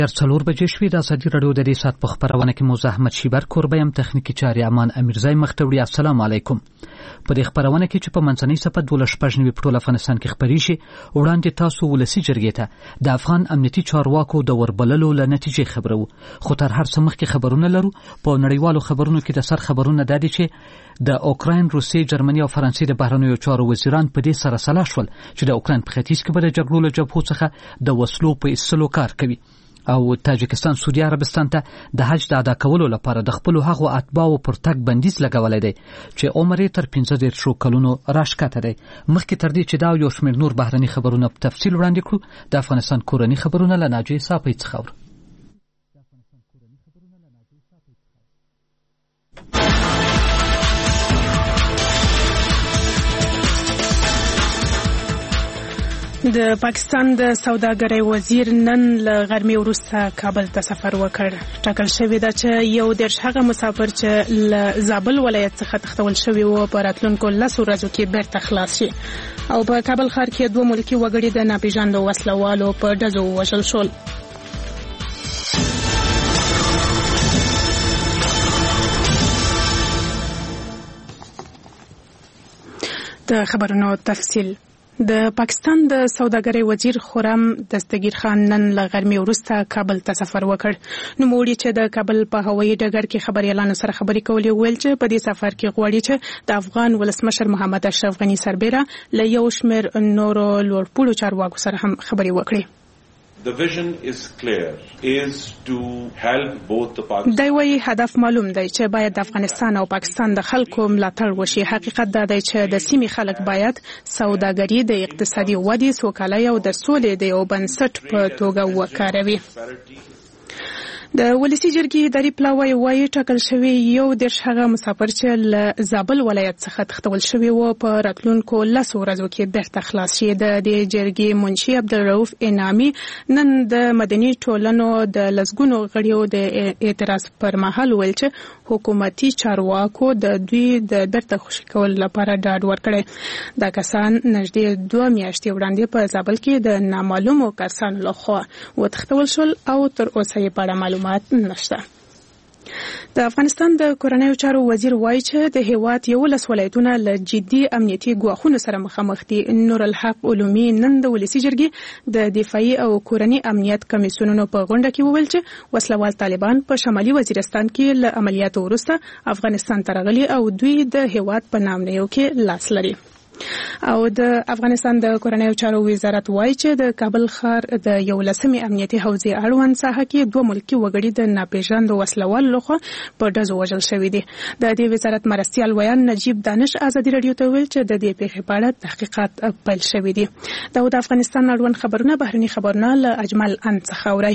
څلور بجې شوې. د ازادي راډیو د دې ساعت په خبرونه کې موزه احمد شیبر کوربه یم، تخنیکی چارې امان امیرزای مختوړي. السلام علیکم. په دې خبرونه کې چې په منځنۍ صفه 12 په ټول افغانستان کې خبري شي، وړاندې تاسو ولسی جرګې ته د افغان امنیتي چارواکو د وربللو له نتیجې خبرو. خو تر هر څه مخکې خبرونه لرو. په نړیوالو خبرونو کې د سر خبرونه دادي چې د اوکراین، روسیې، جرمني او فرانسې د بهرنیو چارو وزیران په دې سره سلا شول چې د اوکراین په ختیځ کې به د جګړو له جبهو څخه د وسلو په ایستلو کار کوي. او تاجکستان سعودي عربستان ته د حج د ادا کولو لپاره د خپل هغو اتباعو پر تګ بندیز لګولای دی چې عمر یې تر 15 کلونو راښکته دی. مخکې تر دې چې دا یو شمېر نور بهرني خبرونه په تفصیل وړاندې کړو، د افغانستان کورني خبرونه له ناجیې صافۍ څخه اورو. د پاکستان د سوداګرۍ وزیر نن له غرمې وروسته کابل ته سفر وکړ. ټاکل شوې ده چې یو دېرش هغه مسافر چې له زابل ولایت څخه تښتول شوي وو په راتلونکو 10 ورځو کې بیرته خلاص شي. او په کابل ښار کې 2 ملکي وګړي د ناپېژاندو وسلوالو په ډزو ووژل شول. د خبرونو تفصیل. د پاکستان د سوداګرۍ وزیر خرم دستگیر خان نن له غرمې وروسته کابل ته سفر وکړ. نوموړي چې د کابل په هوایي ډګر کې خبريالانو سره خبرې کولې ویل چې په دې سفر کې غواړي چې د افغان ولسمشر محمد اشرف غني سربېره له یو شمېر نورو لوړپوړو چارواکو سره هم خبرې وکړي. The vision is clear, is to help both the Pakistan. دا وایي هدف معلوم دی چې باید د افغانستان او پاکستان د خلکو ملاتړ وشي. حقیقت دا دی چې د سیمې خلک باید سوداګري د اقتصادي ودې، سوکالۍ او د سولې د یو بنسټ په توګه وکاروي. د ولسی جرګې اداري پلاوی وایي ټاکل شوی یو دېرش هغه مسافر چې له زابل ولایت څخه تښتول شوي وو په راتلونکو 10 ورځو کې بیرته خلاص شي. د دې جرګې منشي عبدالرؤف انعامي نن د مدني ټولنو د لسګونو غړیو د اعتراض پر مهال ویل چې حکومتي چارواکو د دوی د بیرته خوشي کول لپاره ډاډ ورکړی. دا کسان نږدې 2 میاشتې وړاندې په زابل کې د نامعلومو کسانو لخوا وتښتول شول او تر اوسه یې په اړه معلومات نشته. د افغانستان د کورنیو چارو وزیر وایي چې د هیواد 11 ولایتونه له جدي امنیتي ګواښونو سره مخامخ دي. نور الحق علومي نن د ولسی جرګې د دفاعي او کورني امنیت کمیسیونونو په غونډه کې وویل چې وسلوال طالبان په شمالي وزیرستان کې له عملیاتو وروسته افغانستان ته راغلي او دوی د هیواد په نامنیو کې لاس لري. او د افغانستان د کورنیو چارو وزارت وایي چې د کابل ښار د 11مې امنیتي حوزې اړوند ساحه کې 2 ملکي وګړي د ناپېژاندو وسلوالو لخوا په ډزو وژل شوي دي. د دې وزارت مرستیال ویان نجیب دانش ازادي راډیو ته ویل چې د دې پیښې په اړه تحقیقات پیل شوي دي. دا د افغانستان اړوند خبرونه بهرني خبرونه له اجمل ان څخه اوري.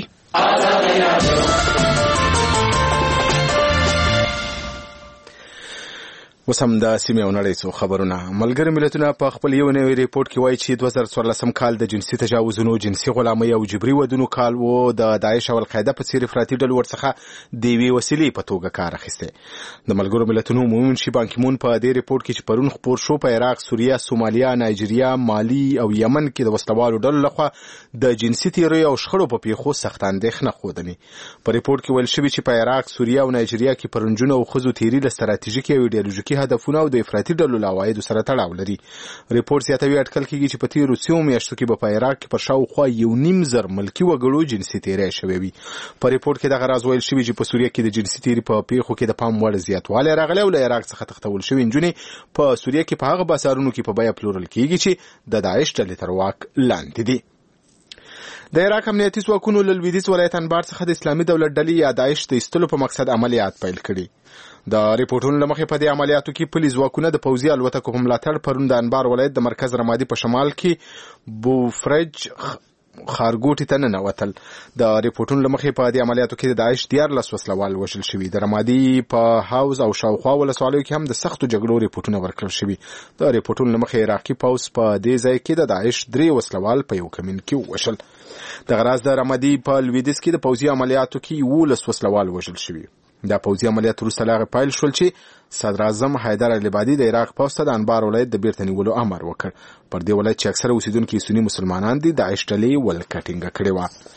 وسم د سیمې او نړۍ څو خبرونه. ملګری ملتونه په خپل یو نوی ریپورت کې وایي چې 2014 کال د جنسي تجاوزونو، جنسي غلامۍ او جبري ودونو کال وو. د داعش او القاعده په څیر افراطي ډلو ورڅخه د یوې وسیلې په توګه کار اخیسته. د ملګرو ملتونو عمومي منشي بان کی مون په دې ریپورت کې چې پرون خبر شو په عراق، سوریه، سومالیا، نایجیریا، مالی او یمن کې د وسلوالو ډلو لخوا د جنسي تیری او شخړو په پیښو سخت اندېښنه ښودلې. په ریپورت کې ویل شوی چې په عراق، سوریه او نایجیریا کې پرنجونو او ښځو تیری له ستراتیژیکي او ایډیالوژیکي هدفونو او د افراطي ډلو له عوایدو سره تړاو لري. ریپورت زیاتوي اټکل کېږي چې په تیرو 3 میاشتو کې په عراق کې پر شاوخوا 1.5 ملکي وګړو جنسي تیری شوی وي. په ریپورت کې دغه راز ویل شوی چې په سوریه کې د جنسي تیری په پیښو کې د پام وړ زیاتوالی راغلی او له عراق څخه تښتول شوي نجونې په سوریه کې په هغه بازارونو کې په بیه پلورل کېږي چې د داعش ډلې تر واک لاندې دي. د عراق امنیتي ځواکونو له لویدیځ ولایت انبار څخه د اسلامي دولت ډلې یا داعش د ایستلو په مقصد عملیات پیل کړي. د ریپورتونو له مخې په دې عملیاتو کې پولیس ځواکونه د پوځي الوتکو په ملاتړ پرون د انبار ولایت د مرکز رمادي په شمال کې بوفرج خارګوټي ته ننوتل. د ریپورتونو له مخې په دې عملیاتو کې د داعش 14 وسلوال وژل شوي. د رمادي په حوض او شاوخوا ولسوالیو کې هم د سختو جګړو ریپورتونه ورکړل شوي. د ریپورتونو له مخې عراقي پوځ په دې ځای کې د داعش 3 وسلوال په یو کمین کې ووژل. د غراز د رمادي په لویدیځ کې د پوځي عملیاتو کې 11 وسلوال وژل شوي. دا پوځي عملیات وروسته له هغې پیل شول چې صدر اعظم حیدر العبادي د عراق پوځ ته د انبار ولایت د بیرته نیولو امر وکړ. پر دې ولایت چې اکثره اوسیدونکي سني مسلمانان دي، داعش ډلې ولکه ټینګه کړې وه.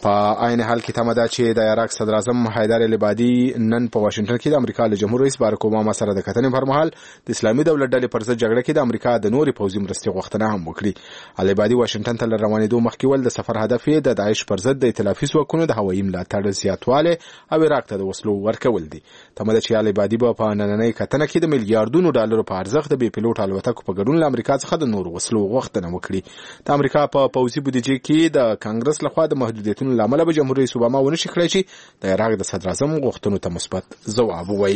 په عین حال کې تمه ده چې د عراق صدر اعظم حیدر العبادي نن په واشنگټن کې د امریکا له جمهور رئیس باراک اوباما سره د کتنې پر مهال د اسلامي دولت ډلې پر ضد جګړه کې د امریکا د نوري پوځي مرستې غوښتنه هم وکړي. العبادي واشنگټن ته روانېدو مخکې ول د سفر هدف یې د داعش پر ضد د ائتلافي ځواکونو د هوایي ملاتړ زیاتواله او عراق ته د وسلو ورکول دي. تمه ده چې العبادي په نننۍ کتنه کې د میلیارډونو ډالرو په ارزښت د بې پیلوټ الوتکو په ګډون له امریکا څخه د نورو وسلو غوښتنه وکړي. د امریکا په پوځي بودیجې کې د کانګرس لخوا د محدودیتونو لامل به جمهور رئیس اوباما ونشي کړی چې د عراق د صدر اعظم غوښتنو ته مثبت ځواب ووایي.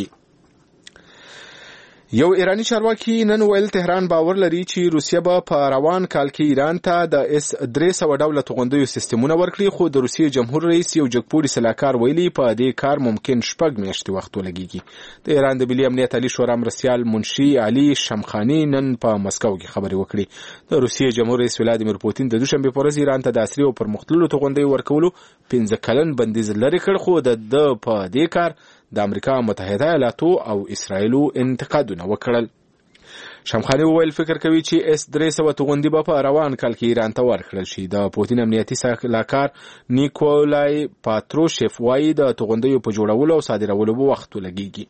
یو ایرانی چارواکي نن ویل تهران باور لري چې روسیه به په روان کال کې ایران ته د S-300 ډوله توغندیو سیستمونه ورکړي، خو د روسیې جمهور رئیس یو جګپوړي سلاکار ویلي په دې کار ممکن 6 میاشتې وخت ولګیږي. د ایران د ملي امنیت عالی شورا مرستیال منشي علي شمخاني نن په مسکو کې خبرې وکړې. د روسیې جمهور رئیس ولادیمیر پوتین د دوشنبه په ورځ ایران ته د عصري او پرمختللو توغندیو ورکولو 15 کلن بندیز لري کړ، خو د په دې کار د امریکا متحده ایالاتو او اسرائیلو انتقادونه وکړل. شمخاني وویل فکر کوي چې S-300 توغندي به په روان کال کې ایران ته ورکړل شي. د پوتین امنیتي سلاکار نیکولای پاتروشیف وایي د توغندیو په جوړولو او صادرولو به وخت ولګیږي.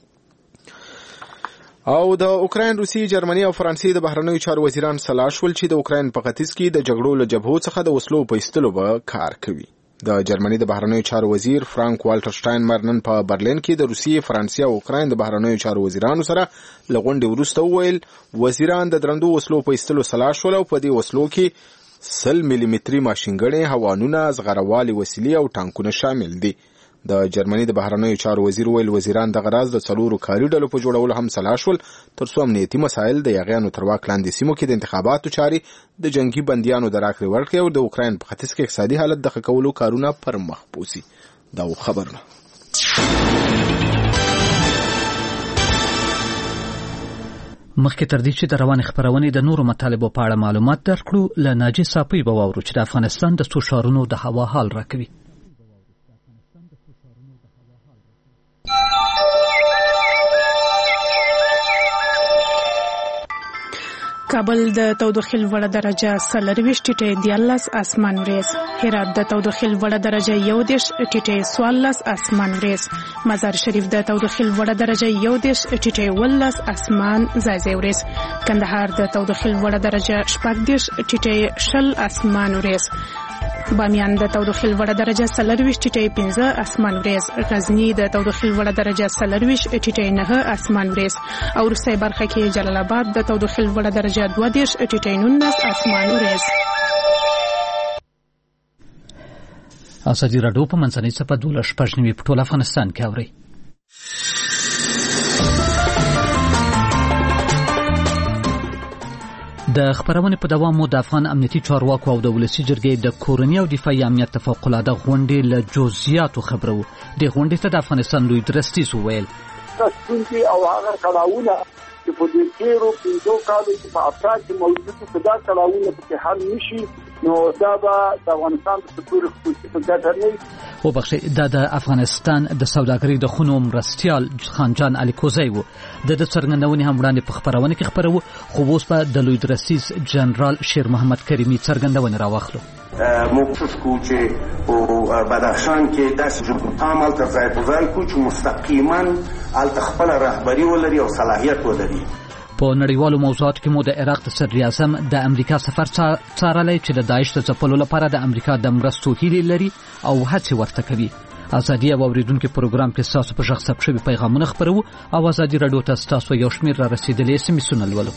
او د اوکراین، روسي، جرمني او فرانسې د بهرنیو چارو وزیران سلا شول چې د اوکراین په ختیځ کې د جګړو له جبهو څخه د وسلو په ایستلو به کار کوي. د جرمني د بهرنیو چارو وزیر فرانک والټر شټاینمر نن په برلین کې د روسیې، فرانسې او اوکراین د بهرنیو چارو وزیرانو سره له غونډې وروسته وویل وزیران د درندو وسلو په ایستلو سلا شول او په دې وسلو کې 100 ملي متري ماشینګڼې، هوانونه، زغروالي وسیلې او ټانکونه شامل دي. د جرمني د بهرنیو چارو وزیر ویل وزیران د غراز د 4 کاري ډلو په جوړولو هم سلا شول ترڅو امنیتي مسایل د یاغیانو تر واک لاندې سیمو کې د انتخاباتو چارې، د جنگي بندیانو د راکړې ورکړې او د اوکراین په ختیځ کې اقتصادي حالت د ښه کولو کارونه پر مخ بوځي. دا خبرونه مخکې تر دې چې د روان خبرونې د نورو مطالبو په اړه معلومات درکړو، له ناجی صافی به واورو چې د افغانستان د څو ښارونو د هوا حال راکوي. کابل د تودوخې لوړه درجه 40 ټیټه 14 اسمان وريز، هرات د تودوخې لوړه درجه 11 ټیټه 14 اسمان وريز، مزار شریف د تودوخې لوړه درجه 11 ټیټه 12 اسمان زایزه وريز، کندهار د تودوخې لوړه درجه 14 ټیټه 20 اسمان وريز، بامیان د تودوخې لوړه درجه 40 ټیټه 15 اسمان وريز، غزنی د تودوخې لوړه درجه 40 ټیټه 9 اسمان وريز، او روسي برخه کې جلال آباد د تودوخې لوړه درجه 12 ټیټه 19 اسمان وريز. ازادي راډیو په منځنۍ صفحه 12 په ټول افغانستان کې اوري. د خبرونې په دوام مو د افغان امنیتي چارواکو او د ولسي جرګې د کورنۍ او دفاعي امنیت د فوق‌العاده غونډې له جزئیاتو خبرو. د غونډې ته د افغانستان لوی درستیز وویل ستونزې او هغه کړاوونه چې په دې تیرو 5 کالو کې په افغانستان کې موجود دي دا کړاوونه په حل نشي، نو دا به د افغانستان د ستوري خصوصي په ګټه نه و بخښي. دا د افغانستان د سوداګرۍ د خونو مرستیال خانجان علي کوزی وو. د څرګندونې هم وړاندې په خبرونه کې خبرو، خو اوس په د لوی درستیز جنرال شیر محمد کریمي څرګندونه راوخلو. موقف کو چې په بدخشان کې داس عمل تر ځای په ځای کو چې مستقیما ال تخپل رهبری ولري او صلاحیت ولري. په نړیوالو موضوعاتو کې مو د عراق د صدر اعظم د امریکا سفر څارلی چې د داعش د ځپلو لپاره د امریکا د مرستو هیلې لري او هڅې ورته کوي. ازادي او اوریدونکو پروګرام کې تاسو په شخص ثبت شوی پیغامونه خبرو او ازادي رادیو ته تاسو یو شمېر را رسیدلی سمسونه لولو.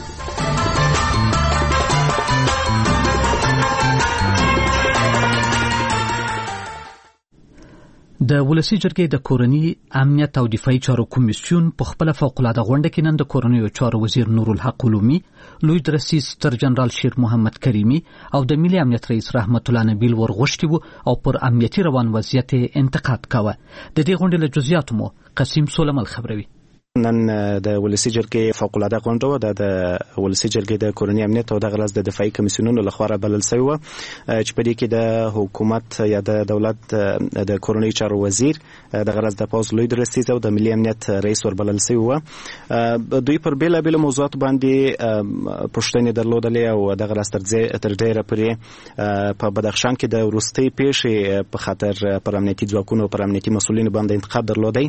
د ولسی جرګې د کورنۍ امنیت او دفاعي چارو کمیسیون په خپل فوق‌العاده غونډه کې نن د کورنۍ چارو وزیر نورالحق علومي، لوی درستیز ستر جنرال شیر محمد کریمي او د ملي امنیت رئیس رحمت الله نبیل ورغوښتي وو او پر امنیتي روان وضعیت انتقاد کاوه. د دې غونډې له جزئیاتو مو قسیم سولمل خبروي. نن د ولسی جرګې فوق العاده غونډه و د ولسی جرګې د کورنۍ امنیت او د غرض د دفاعي کمیسیونونو لخوا بلل شوی و چې په دې کې د حکومت یا د دولت د کورنۍ چارو وزیر د غرض د پوز لوی درستیز او د ملي امنیت رئیس ور بلل شوی و. دوی پر بیلابل موضوعات باندې پوښتنې درلودلې او د غرض تر ډیره پرې په بدخشان کې د وروستي پیښې په خاطر پر امنیتي ځواکونو پر امنیتي مسؤلینو باندې انتقاد درلودی.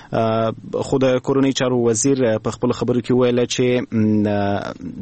خو د کورنۍ چارو وزیر په خپل خبرو کې ویل چې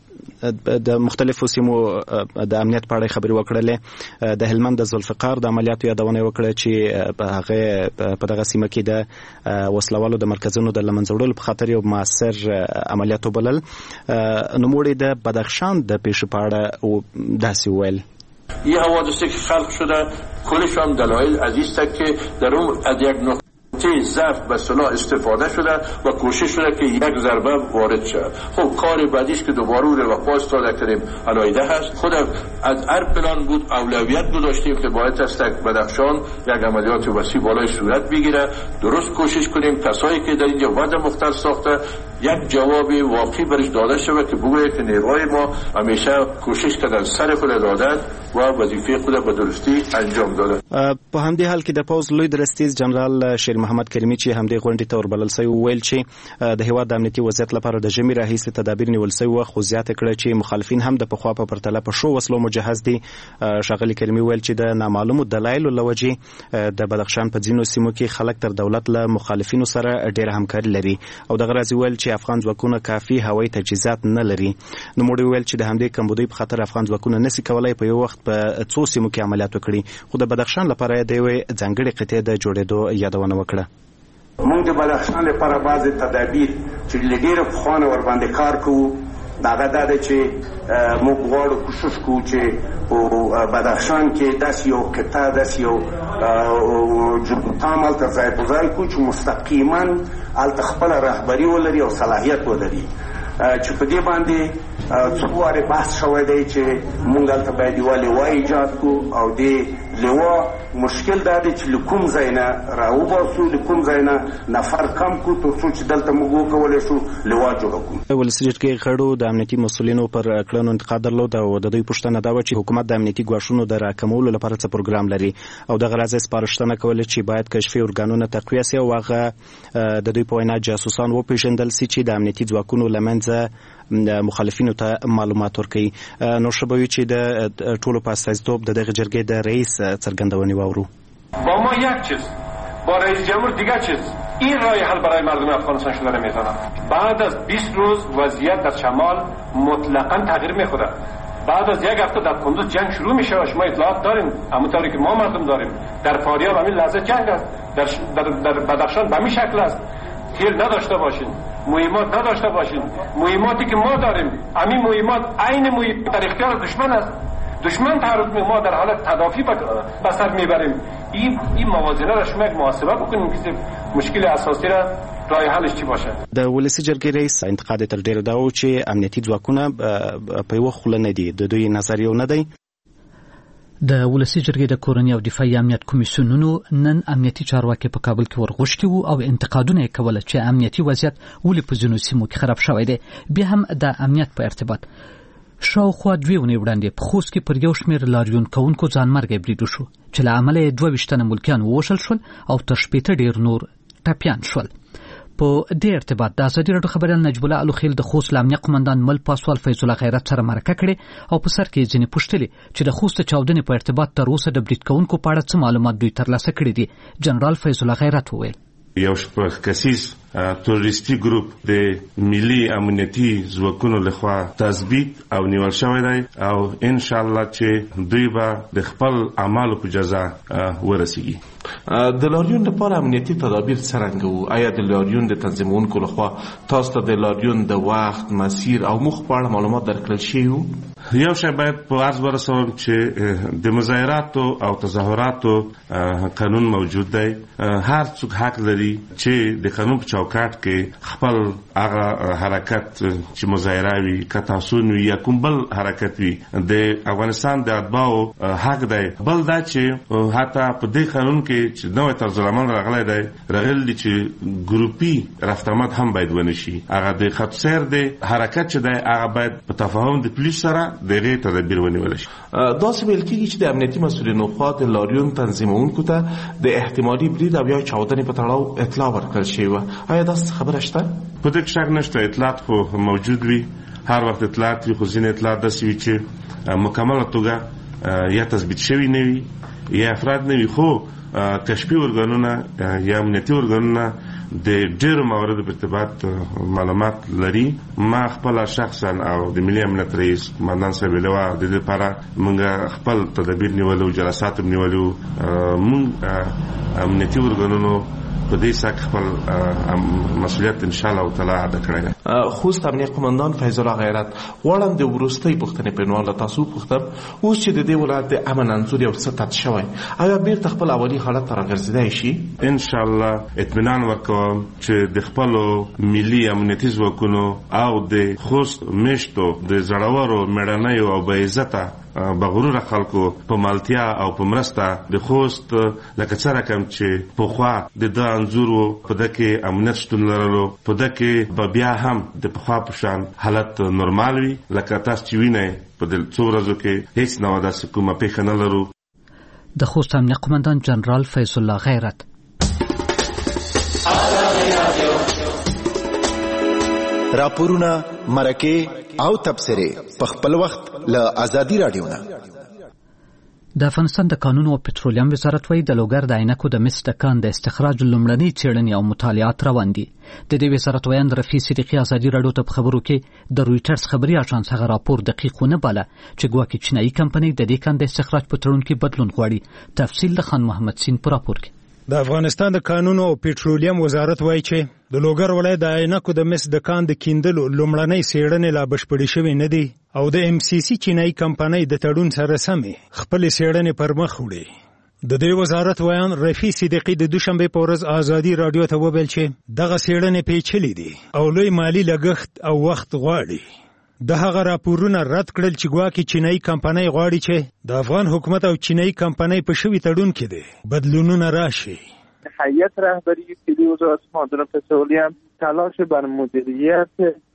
د مختلفو سیمو د امنیت په اړه خبرې وکړلې. د هلمند د ذوالفقار د عملیاتو یادونه وکړه چې هغه په دغه سیمه کې د وسلوالو د مرکزونو د لمنځه وړلو په خاطر یو موثر عملیات وبلل. نوموړي د بدخشان د پیښې په اړه داسې ویل: این حوادثی که خلق شده کلش هم دلایل از این است که در اون از یک نقطه ضعف به سلاح استفاده شده و کوشش شده که یک ضربه وارد شد. خب کار بعدیش که دوباره رو و پاس داده کردیم علایده هست. خود از هر پلان بود اولویت گذاشتیم که باید است بدخشان یک عملیات وسیع بالای صورت بگیره. درست کوشش کنیم کسایی که در اینجا وضع مختل ساخته یک جواب واقعی برش داده شود که بگویه که نیروهای ما همیشه کوشش کردن سر خود دادن و وظیفه خود به درستی انجام دادن. په همدې حال کې د پوز لوی درستیز جنرال شیر محمد کریمی چې همدې غونډې ته وربلل شوی ویل چې د هیواد د امنیتي وضعیت لپاره د ژمي راهیسې تدابیر نیول شوی و. خو زیاته کړه چې مخالفین هم د پخوا په پرتله په شو وسلو مجهز دي. ښاغلي کریمی ویل چې د نامعلومو دلایلو له وجې د بدخشان په ځینو سیمو کې خلک تر دولت له مخالفینو سره ډېره همکاري لري او دغه راز ویل چې افغان ځواکونه کافي هوایي تجهیزات نه لري. نوموړي ویل چې د همدې کمبودۍ په خاطر افغان ځواکونه نشي کولای په یو وخت په څو سیمو کې عملیات وکړي. خو د بدخشان لپاره د یوې ځانګړې قطعې د جوړېدو یادونه وکړه. موږ د بدخشان لپاره بعضې تدابیر چې له ډېره پخوا نه ورباندې کار کوو هغه دا ده چې موږ غواړو کوشش کوو چې په بدخشان کې داسې یو قطعه داسې یو جوړتام هلته ځای په ځای کړو چې مستقیما هلته خپله رهبري ولري او صلاحیت ولري چې په دې باندې څو وارې بحث شوی دی چې موږ هلته باید یوه لوا ایجاد کړو او دې لوا مشکل دا دی چې له کوم ځای نه راوباسو له کوم ځای نه نفر کم کړو تر څو چې دلته موږ وکولی شو لوا جوړه کړو. ولسي جرګې غړو د امنیتي مسؤلینو پر کړنو انتقاد درلود او د دوی پوښتنه دا وه چې حکومت د امنیتي ګواښونو د راکمولو لپاره څه پروګرام لري او دغه راز یې سپارښتنه کوله چې باید کشفي ارګانونه تقویه سي او هغه د دوی په وینا جاسوسان وپېژندل سي چې د امنیتي ځواکونو له منځه مخالفینو ته معلومات ورکوي. نو ښه به وي چې د ټولو په استازیتوب د دغه جرګې د رئیس څرګندونې واورو. با ما یک چیز با رئیس جمهور دیگر چیز این راه حل برای مردم افغانستان شده نمی‌دانم. بعد از 20 روز وضعیت در شمال مطلقاً تغییر می‌خوره. بعد از یک هفته در کندوز جنگ شروع میشه و شما اطلاعات داریم همونطوری که ما مردم داریم. در فاریاب همین لحظه جنگ است. در بدخشان به همین شکل است. تیر نداشته باشین، مهمات نداشته باشین. مهماتی که ما داریم همین مهمات عین مهمات در اختیار دشمن است. دشمن تعرض ما در حالت تدافعی به سر میبریم. این موازنه را شما یک محاسبه بکنیم که مشکل اساسی را راه حلش چی باشه. د ولسی جرګې رئیس انتقاد تر ډیره دا و چې امنیتي ځواکونه په یوه خوله نه دي، د دوی نظر یو نه دی. د ولسی جرګې د کورنۍ او دفاعي امنیت کمیسیونونو نن امنیتي چارواکي په کابل کې ورغوښتي وو او انتقادونه یې کوله چې امنیتي وضعیت ولې په ځینو سیمو کې خراب شوی دی. بیا هم د امنیت په ارتباط شاوخوا 2 ونې وړاندې په خوست کې پر یو شمېر لاریون کوونکو ځانمرګی برید وشو چې له امله یې 22 تنه ملکیان ووژل شول او تر 80 ډېر نور ټپیان شول. په دې ارتباط د ازادي راډیو خبریال نجیب الله الوخیل د خوست امنیه قومندان مل پاسوال فیض الله غیرت سره مرکه کړې او په سر کې ځینې پوښتلې چې د خوست چاودنې په ارتباط تر اوسه د برید کوونکو په اړه څه معلومات دوی ترلاسه کړي دي. جنرال فیض الله غیرت وویل یو شپږ کسیز تروریستي ګروپ د ملي امنیتي ځواکونو لخوا تثبیت او نیول شوی دی او ان شاء الله چې دوی به د خپل اعمالو په جزا ورسیږي. د لاریون لپاره امنیتي تدابیر څرنګه وو؟ آیا د لاریون د تنظیمونکو لخوا تاسو ته د لاریون د وخت، مسیر او مخ په اړه معلومات درکړل شوي وو؟ یو شی باید په عرض ورسوم چې د مظاهراتو او تظاهراتو قانون موجود دی. هر څوک حق لري چې د قانون په چوکاټ کې خپل هغه حرکت چې مظاهره وي که تاسون وي یا کوم بل حرکت وي د افغانستان د اتباعو حق دی. بل دا چې حتی په دې قانون کې چې نوی طرز العمل راغلی دی راغلی چې ګروپي رفتمات هم باید ونشي. هغه د خط سیر د حرکت چې دی هغه باید په تفاهم د پولیس سره دغه تدابیر ونیول شي. داسې ویل کېږي چې د امنیتي مسؤلینو خوا د لاریون تنظیمونکو ته د احتمالي برید او یا چاودنې په تړاو اطلاع ورکړل شوې وه. آیا داسې خبره شته؟ په دې کې شک نشته. اطلاعات خو موجود وي، هر وخت اطلاعات وي، خو ځینې اطلاعات داسې وي چې مکمله توګه یا تثبیت شوي نه وي یا افراد نه وي، خو کشفي ارګانونه یا امنیتي ارګانونه د ډېرو مواردو په ارتباط معلومات لري. ما خپل شخصا او د ملي امنیت رئیس قومندان صاحب لوا د دې لپاره موږ خپل تدابیر نیولو، جلسات نیولو. موږ امنیتي ارګانونو په دې ساک خپل مسؤلیت ان شاء الله تعالی ادا کړی. خوست امنیه قومندان فیض الله غیرت غواړم د وروستۍ پوښتنې په عنوان له تاسو پوښتم، اوس چې د دې ولایت د امن انځور یو څه تت شوی، آیا بیرته خپل اولي حالت ته راګرځېدای شي؟ ان شاء الله اطمینان ورکوم چې د خپلو ملي امنیتي ځواکونو او د خوست میشتو د زړورو مېړنیو او باعزته بغرور خلکو په مالتیا او په مرسته د خوست لکه څه رقم چې پخوا د ده انځور په ده کې امنیت شتون لرلو، په ده کې به بیا هم د پخوا په شان حالت نورمال وي. لکه تاسو چې وینئ په دې څو ورځو کې هیڅ نوع داسې کومه پیښه نه لرو. د خوست امنیه قومندان جنرال فیض الله غیرت. راپورونه، مرکې او تبصرې په خپل وخت له ازادي رادیو نه. د افغانستان د کانونو او پټرولیم وزارت وايي د لوګر د عینکو د مس د کان د استخراج لومړنۍ څېړنې او مطالعات روان دي. د دې وزارت ویان رفیع صدیقي ازادي رادیو ته په خبرو کې د رویټرز خبري اژانس هغه راپور دقیق ونه باله چې ګواکې چینایي کمپنۍ د دې کان د استخراج په تړون کې بدلون غواړي. تفصیل د خان محمد سین په راپور کې. د افغانستان د کانونو او پټرولیم وزارت وایي چې د لوګر ولایت د عینکو د مس د کان د کیندلو لومړنۍ څېړنې لا بشپړې شوې نه دي او د ام سی سی چینایي کمپنۍ د تړون سره سمې خپلې څېړنې پر مخ وړي. د دې وزارت ویان رفیع صدیقي د دوشنبه په ورځ ازادي رادیو ته وویل چې دغه څېړنې پیچلې دي او لوی مالی لګښت او وخت غواړي. د هغه راپورونه رد کړل چې ګواکې چینایي کمپنۍ غواړي چې د افغان حکومت او چینایي کمپنۍ په شوي تړون کې دي بدلونونه راشي. هیئت رهبری کلی وزارت معادن پترولیم تلاش بر مدیریت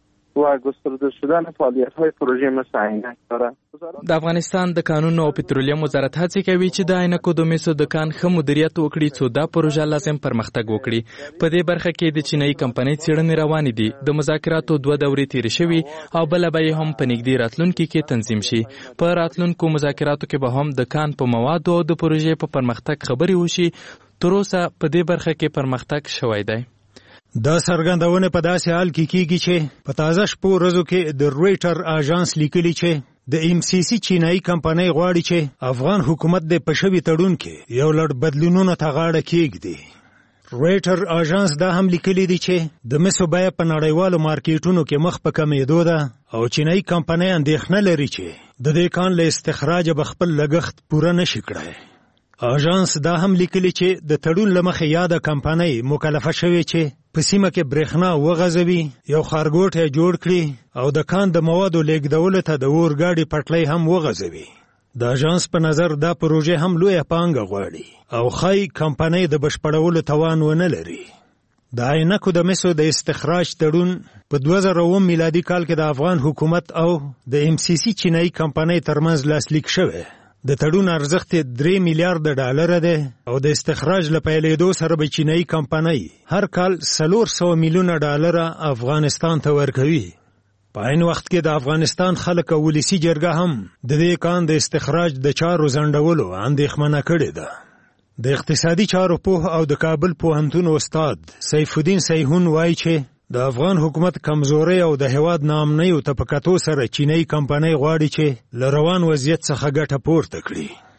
و گسترده شدن فعالیت‌های پروژه مثل عینک داره. د افغانستان د کانونو او پټرولیم وزارت هڅه کوي چې د عینکو د مسو د کان ښه مدیریت وکړي څو دا پروژه لازم پرمختګ وکړي. په دې برخه کې د چینایي کمپنۍ څېړنې روانې دي. د مذاکراتو 2 دورې تیرې شوي او بله به هم په نږدې راتلونکي کې تنظیم شي. په راتلونکو مذاکراتو کې به هم د کان په موادو او د پروژې په پرمختګ خبرې وشي. تر اوسه په دې برخه کې پرمختګ شوی دی. دا څرګندونه په داسې حال کې کیږي چې په تازه شپو ورځو کې د رویټر اژانس لیکلي چې د ام سی سی چینایي کمپنۍ غواړي چې افغان حکومت د پښوی تړون کې یو لړ بدلونونو ته غاړه کېږدي. رویټر اژانس دا هم لیکلي دي چې د مسو بیه په نړیوالو مارکیټونو کې مخ په کمېدو ده او چینایي کمپنۍ اندېښنه لري چې د دې کان له استخراجه به خپل لګښت پوره نشي کړی. اژانس دا هم لیکلي چې د تړون له مخې یاده کمپنۍ مکلفه شوې چې په سیمه کې برېښنا وغځوي، یو ښارګوټی جوړ کړي او د کان د موادو لیږدولو ته د اورګاډي پټلۍ هم وغځوي. د اژانس په نظر دا پروژې هم لویه پانګه غواړي او ښایي کمپنۍ د بشپړولو توان ونه لري. د عینکو د مسو د استخراج تړون په 2009 میلادي کال کې د افغان حکومت او د ام سی سی چینایي کمپنۍ ترمنځ لاسلیک شوی. د تړون ارزښت 3 میلیارډ ډالر دی او د استخراج له پیلېدو سره به چینایي کمپنۍ هر کال 400 میلیونه ډالر افغانستان ته ورکوي. په عین وخت کې د افغانستان خلک او ولسي جرګه هم د دې کان د استخراج د چارو ځنډولو اندېښمنه کړې ده. د اقتصادي چارو پوه او د کابل پوهنتون استاد سیف الدین سیحون وایي چې د افغان حکومت کمزوري او د هیواد ناامنیو ته په کتو سره چینایي کمپنۍ غواړي چې له روان وضعیت څخه ګټه پورته کړي.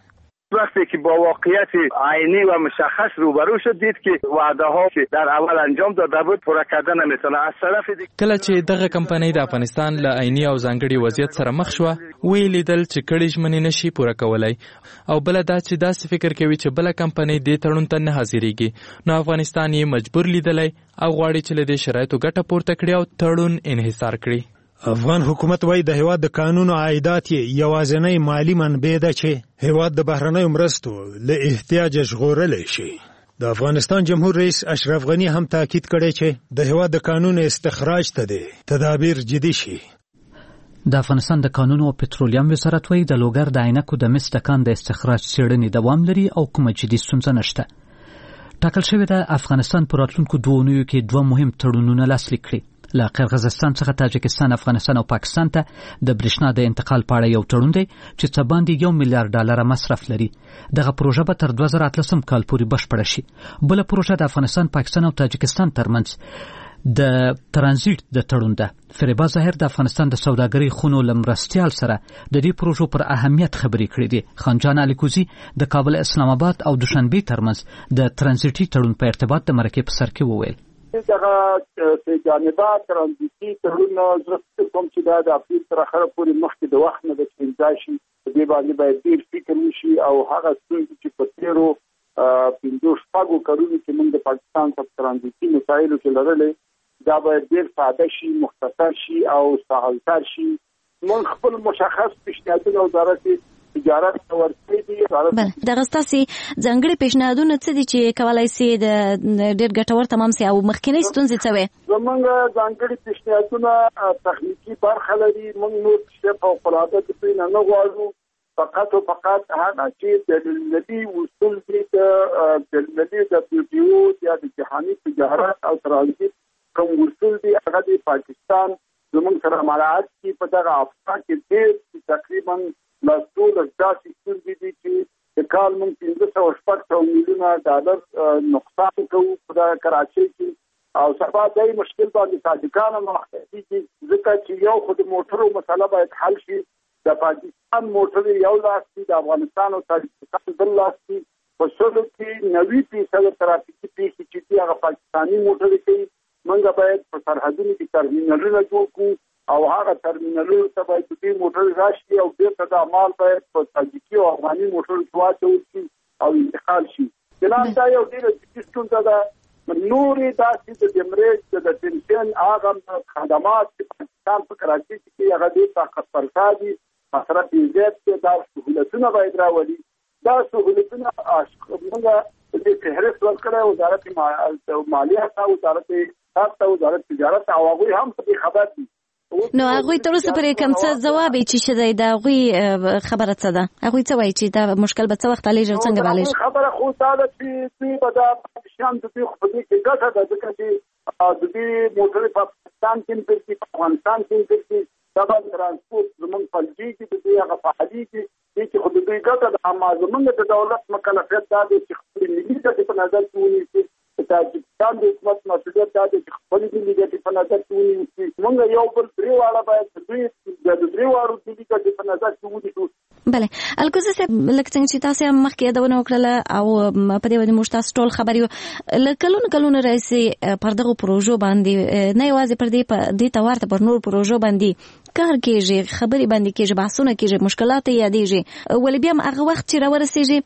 وقتی که با واقعیت عینی و مشخص روبرو شد دید که وعده ها که در اول انجام داده بود پوره کردن نمیتونه. از طرف دیگه کله چې دغه کمپنۍ د افغانستان له عیني او ځانګړي وضعیت سره مخ شوه ویې لیدل چې کړي ژمنې نشي پوره کولی او بله دا چې داسې فکر کوي چې بله کمپنۍ دې تړون ته نه حاضرېږي نو افغانستان یې مجبور لیدلی او غواړي چې له دې شرایطو ګټه پورته کړي او تړون انحصار کړي. افغان حکومت وایي د هیواد د قانون او عایدات یوازینی مالی منبع ده چې هیواد د بهرنیو مرستو له احتیاجه ژغورلی شي. د افغانستان جمهور رئیس اشرف غنی هم تاکید کړی چې د هیواد د قانون استخراج ته د تدابیر جدي شي. د افغانستان د کانونو او پټرولیم وزارت وایي د لوګر د عینکو د مس د کان د استخراج څېړنې دوام لري او کومه جدي ستونزه نشته. ټاکل شوې ده افغانستان په راتلونکو 2 اونیو کې 2 مهم تړونونه لاسلیک کړي. له قرغیزستان څخه تاجکستان، افغانستان او پاکستان ته د برېښنا د انتقال په اړه یو تړون دی چې څه باندې $1 میلیارډ مصرف لري. دغه پروژه به تر 2018 کال پورې بشپړه شي. بله پروژه د افغانستان، پاکستان او تاجکستان ترمنځ د ترانزیت د تړون ده. فریبا ظاهر د افغانستان د سوداګرۍ خونو له مرستیال سره د دې پروژو پر اهمیت خبرې کړې دي. خانجان الیکوزي د کابل، اسلام آباد او دوشنبه ترمنځ د ترانزیتي تړون په ارتباط د مرکې په سر کې وویل. دغه سه جانبه ترانزیتي تړون زړه کوم چې د اپریل تر اخره پورې مخکې د وخت نه د چینځای شي دې باندې باید ډیر فکر وشي او هغه څه چې په تیرو 15 کلونو کې موږ د پاکستان څخه ترانزیتي مسایلو کې لرلې دا باید ډیر ساده شي، مختصر شي او سهلتر شي. موږ خپل مشخص پیشنهادونه وزارت تجارت ورته دي. بله دغه ستاسي ځانګړي پیشنهادونه څه دي چې کولای شي د ډېر ګټور تمام سي او مخکینی ستونزې څه وي؟ زمونږ ځانګړي پیشنهادونه تخنیکی برخه لري. موږ نور څه فوق العاده څه نه غواړو، فقط او فقط هغه چې د ملي اصول دي د ملي د WTO یا د جهاني تجارت او ترانزیت کوم اصول دي هغه د پاکستان زمونږ سره مراعات کی په دغه افتا کې ډېر تقریبا لاسول داسې ستونزې دي چې د کال موږ $500 میلیونه نقصان کوو په کراچۍ کې او سبا دای مشکل باندې تاجکان مخکې دي ځکه چې یو خود موټرو مسله باید حل شي. د پاکستان موټر یو لاس دي، د افغانستان او تاجکستان بل لاس دي. په شلو کې 90% ترافیکي پیښې چې هغه پاکستاني موټر کوي. موږ باید په سرحدونو کې ترمینلونه جوړ کړو او هغه ترمینلونو ته باید دې موټر راشي او بیرته د مال باید په تاجکي او افغاني موټر واچول شي او انتقال شي. کله دا یو ډېر ستونزه ده. نورې داسې د دمرج د ټینشن هغه خدمات چې پاکستان په کراچۍ کې هغه ډېر طاقت فرسا دي، مصرف یې زیات دی. دا سهولتونه باید راولي. دا سهولتونه موږ د فهرست ورکړی وزارت مالیات او وزارت تجارت او هغوی هم په خبر دي. نو هغوی تر اوسه پورې کوم څه ځواب یې چې شوی د هغوی خبره څه ده؟ هغوی څه وایي چې دا مشکل به څه وخت حلیږي او څنګه به حلیږي؟ خبره خو دا ده چې دوی به دا شیان د دوی په دې کې ګټه ده ځکه چې د دوی موټرې په پاکستان کې هم ګرځي، په افغانستان کې هم ګرځي. دا به ترانسپورټ زمونږ فلجي کې د دوی هغه فعالي کې دې کې خو د دوی ګټه ده. اما زمونږ د دولت مکلفیت دا دی چې خپلې ملي ګټې په نظر کې ونیسي. تاجکستان د حکومت مسؤلیت دا دی چې خپلې ملي ګټې په نظر کې ونیسي. موږ یو بل درې واړه باید دوی د درې واړو ملي ګټې په نظر کې ونیسو. بله الکوزه صاحب لکه څنګه چې تاسو هم مخکې یادونه وکړله او په دې باندې موږ تاسو ټول خبر یو له کلونو راځي پر دغه پروژو باندې نه یوازې پر دې توارته پر نور پروژو باندې کار کېږي، خبرې باندې کېږي، بحثونه کېږي، مشکلات یادېږي، ولې بیا هم هغه وخت چې راورسېږي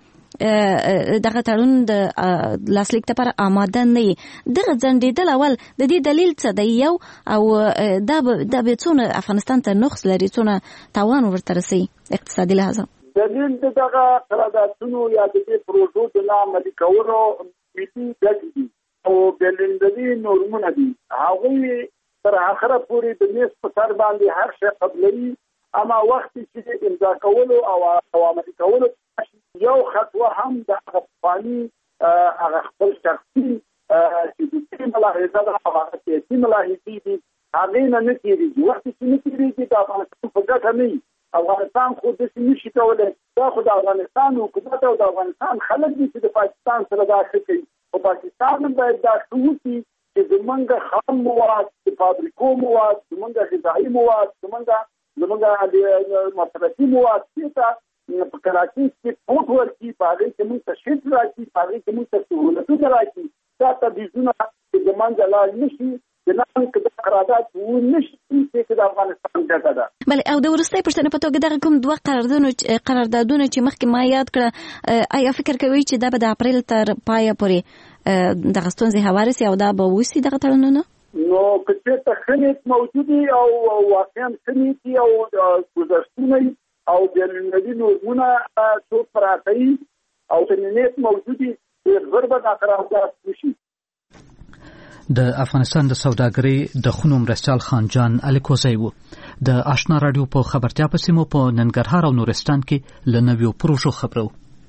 دغه تړون د لاسلیک لپاره آماده نه وي. دغه ځنډېدل اول د دې دلیل څه دی؟ یو او دا به څونه افغانستان ته نقص لري، څونه تاوان ورته رسوي اقتصادي لحاظه؟ دلیل د دغه قراردادونو یا د دې پروژو د نه عملي کولو ملي ګټې دي او بېلندلي نورمونه دي. هغوی تر اخره پورې د میز په سر باندې هر شی قبلوي، اما وخت چې امضا کولو او عملي کولو یو خطوه هم د افغاني هغه خپل شخصي چې د دې ملاحظه ده هغه سیاسي ملاحظې دي هغې نه کېږي. وخت چې نه کېږي د افغانستان په ګټه نه وي. افغانستان خو داسې نشي کولی. دا خو د افغانستان حکومت او د افغانستان خلک دي چې د پاکستان سره دا ښه کوي. خو پاکستان هم باید دا ښه وکړي چې زمونږ خام مواد، د فابریکو مواد، زمونږ غذایي مواد، زمونږ مصرفي مواد ته په کراچي کې پورت ورکړي، په هغې کې موږ ته شیټ راکړي، په هغې کې موږ ته سهولتونه راکړي. دا تبعیضونه چې د منځه لاړ نه شي، د نن که د قرارداد ونه شي چې د افغانستان ګټه ده. بله، او د وروستۍ پوښتنې په توګه دغه کوم 2 قراردادونه چې مخکې ما یاد کړه، آیا فکر کوي چې دا به د اپریل تر پایه پورې دغه ستونزې هوارې سي او دا به وسي دغه تړونونه؟ نو که چېرته ښه نیت موجود وي او واقعا ښه نیت وي او ګذشتونه او بین‌المللي نورمونه څوک پراته وي او ښه نیت موجود وي، ډېر ژر به دا قرارداد وشي. د افغانستان د سوداګرۍ د خونو مرستیال خان جان الیکوزی و. د آشنا رادیو په خبرتیا پسې مو په ننګرهار او نورستان کې له نویو پروژو خبرو.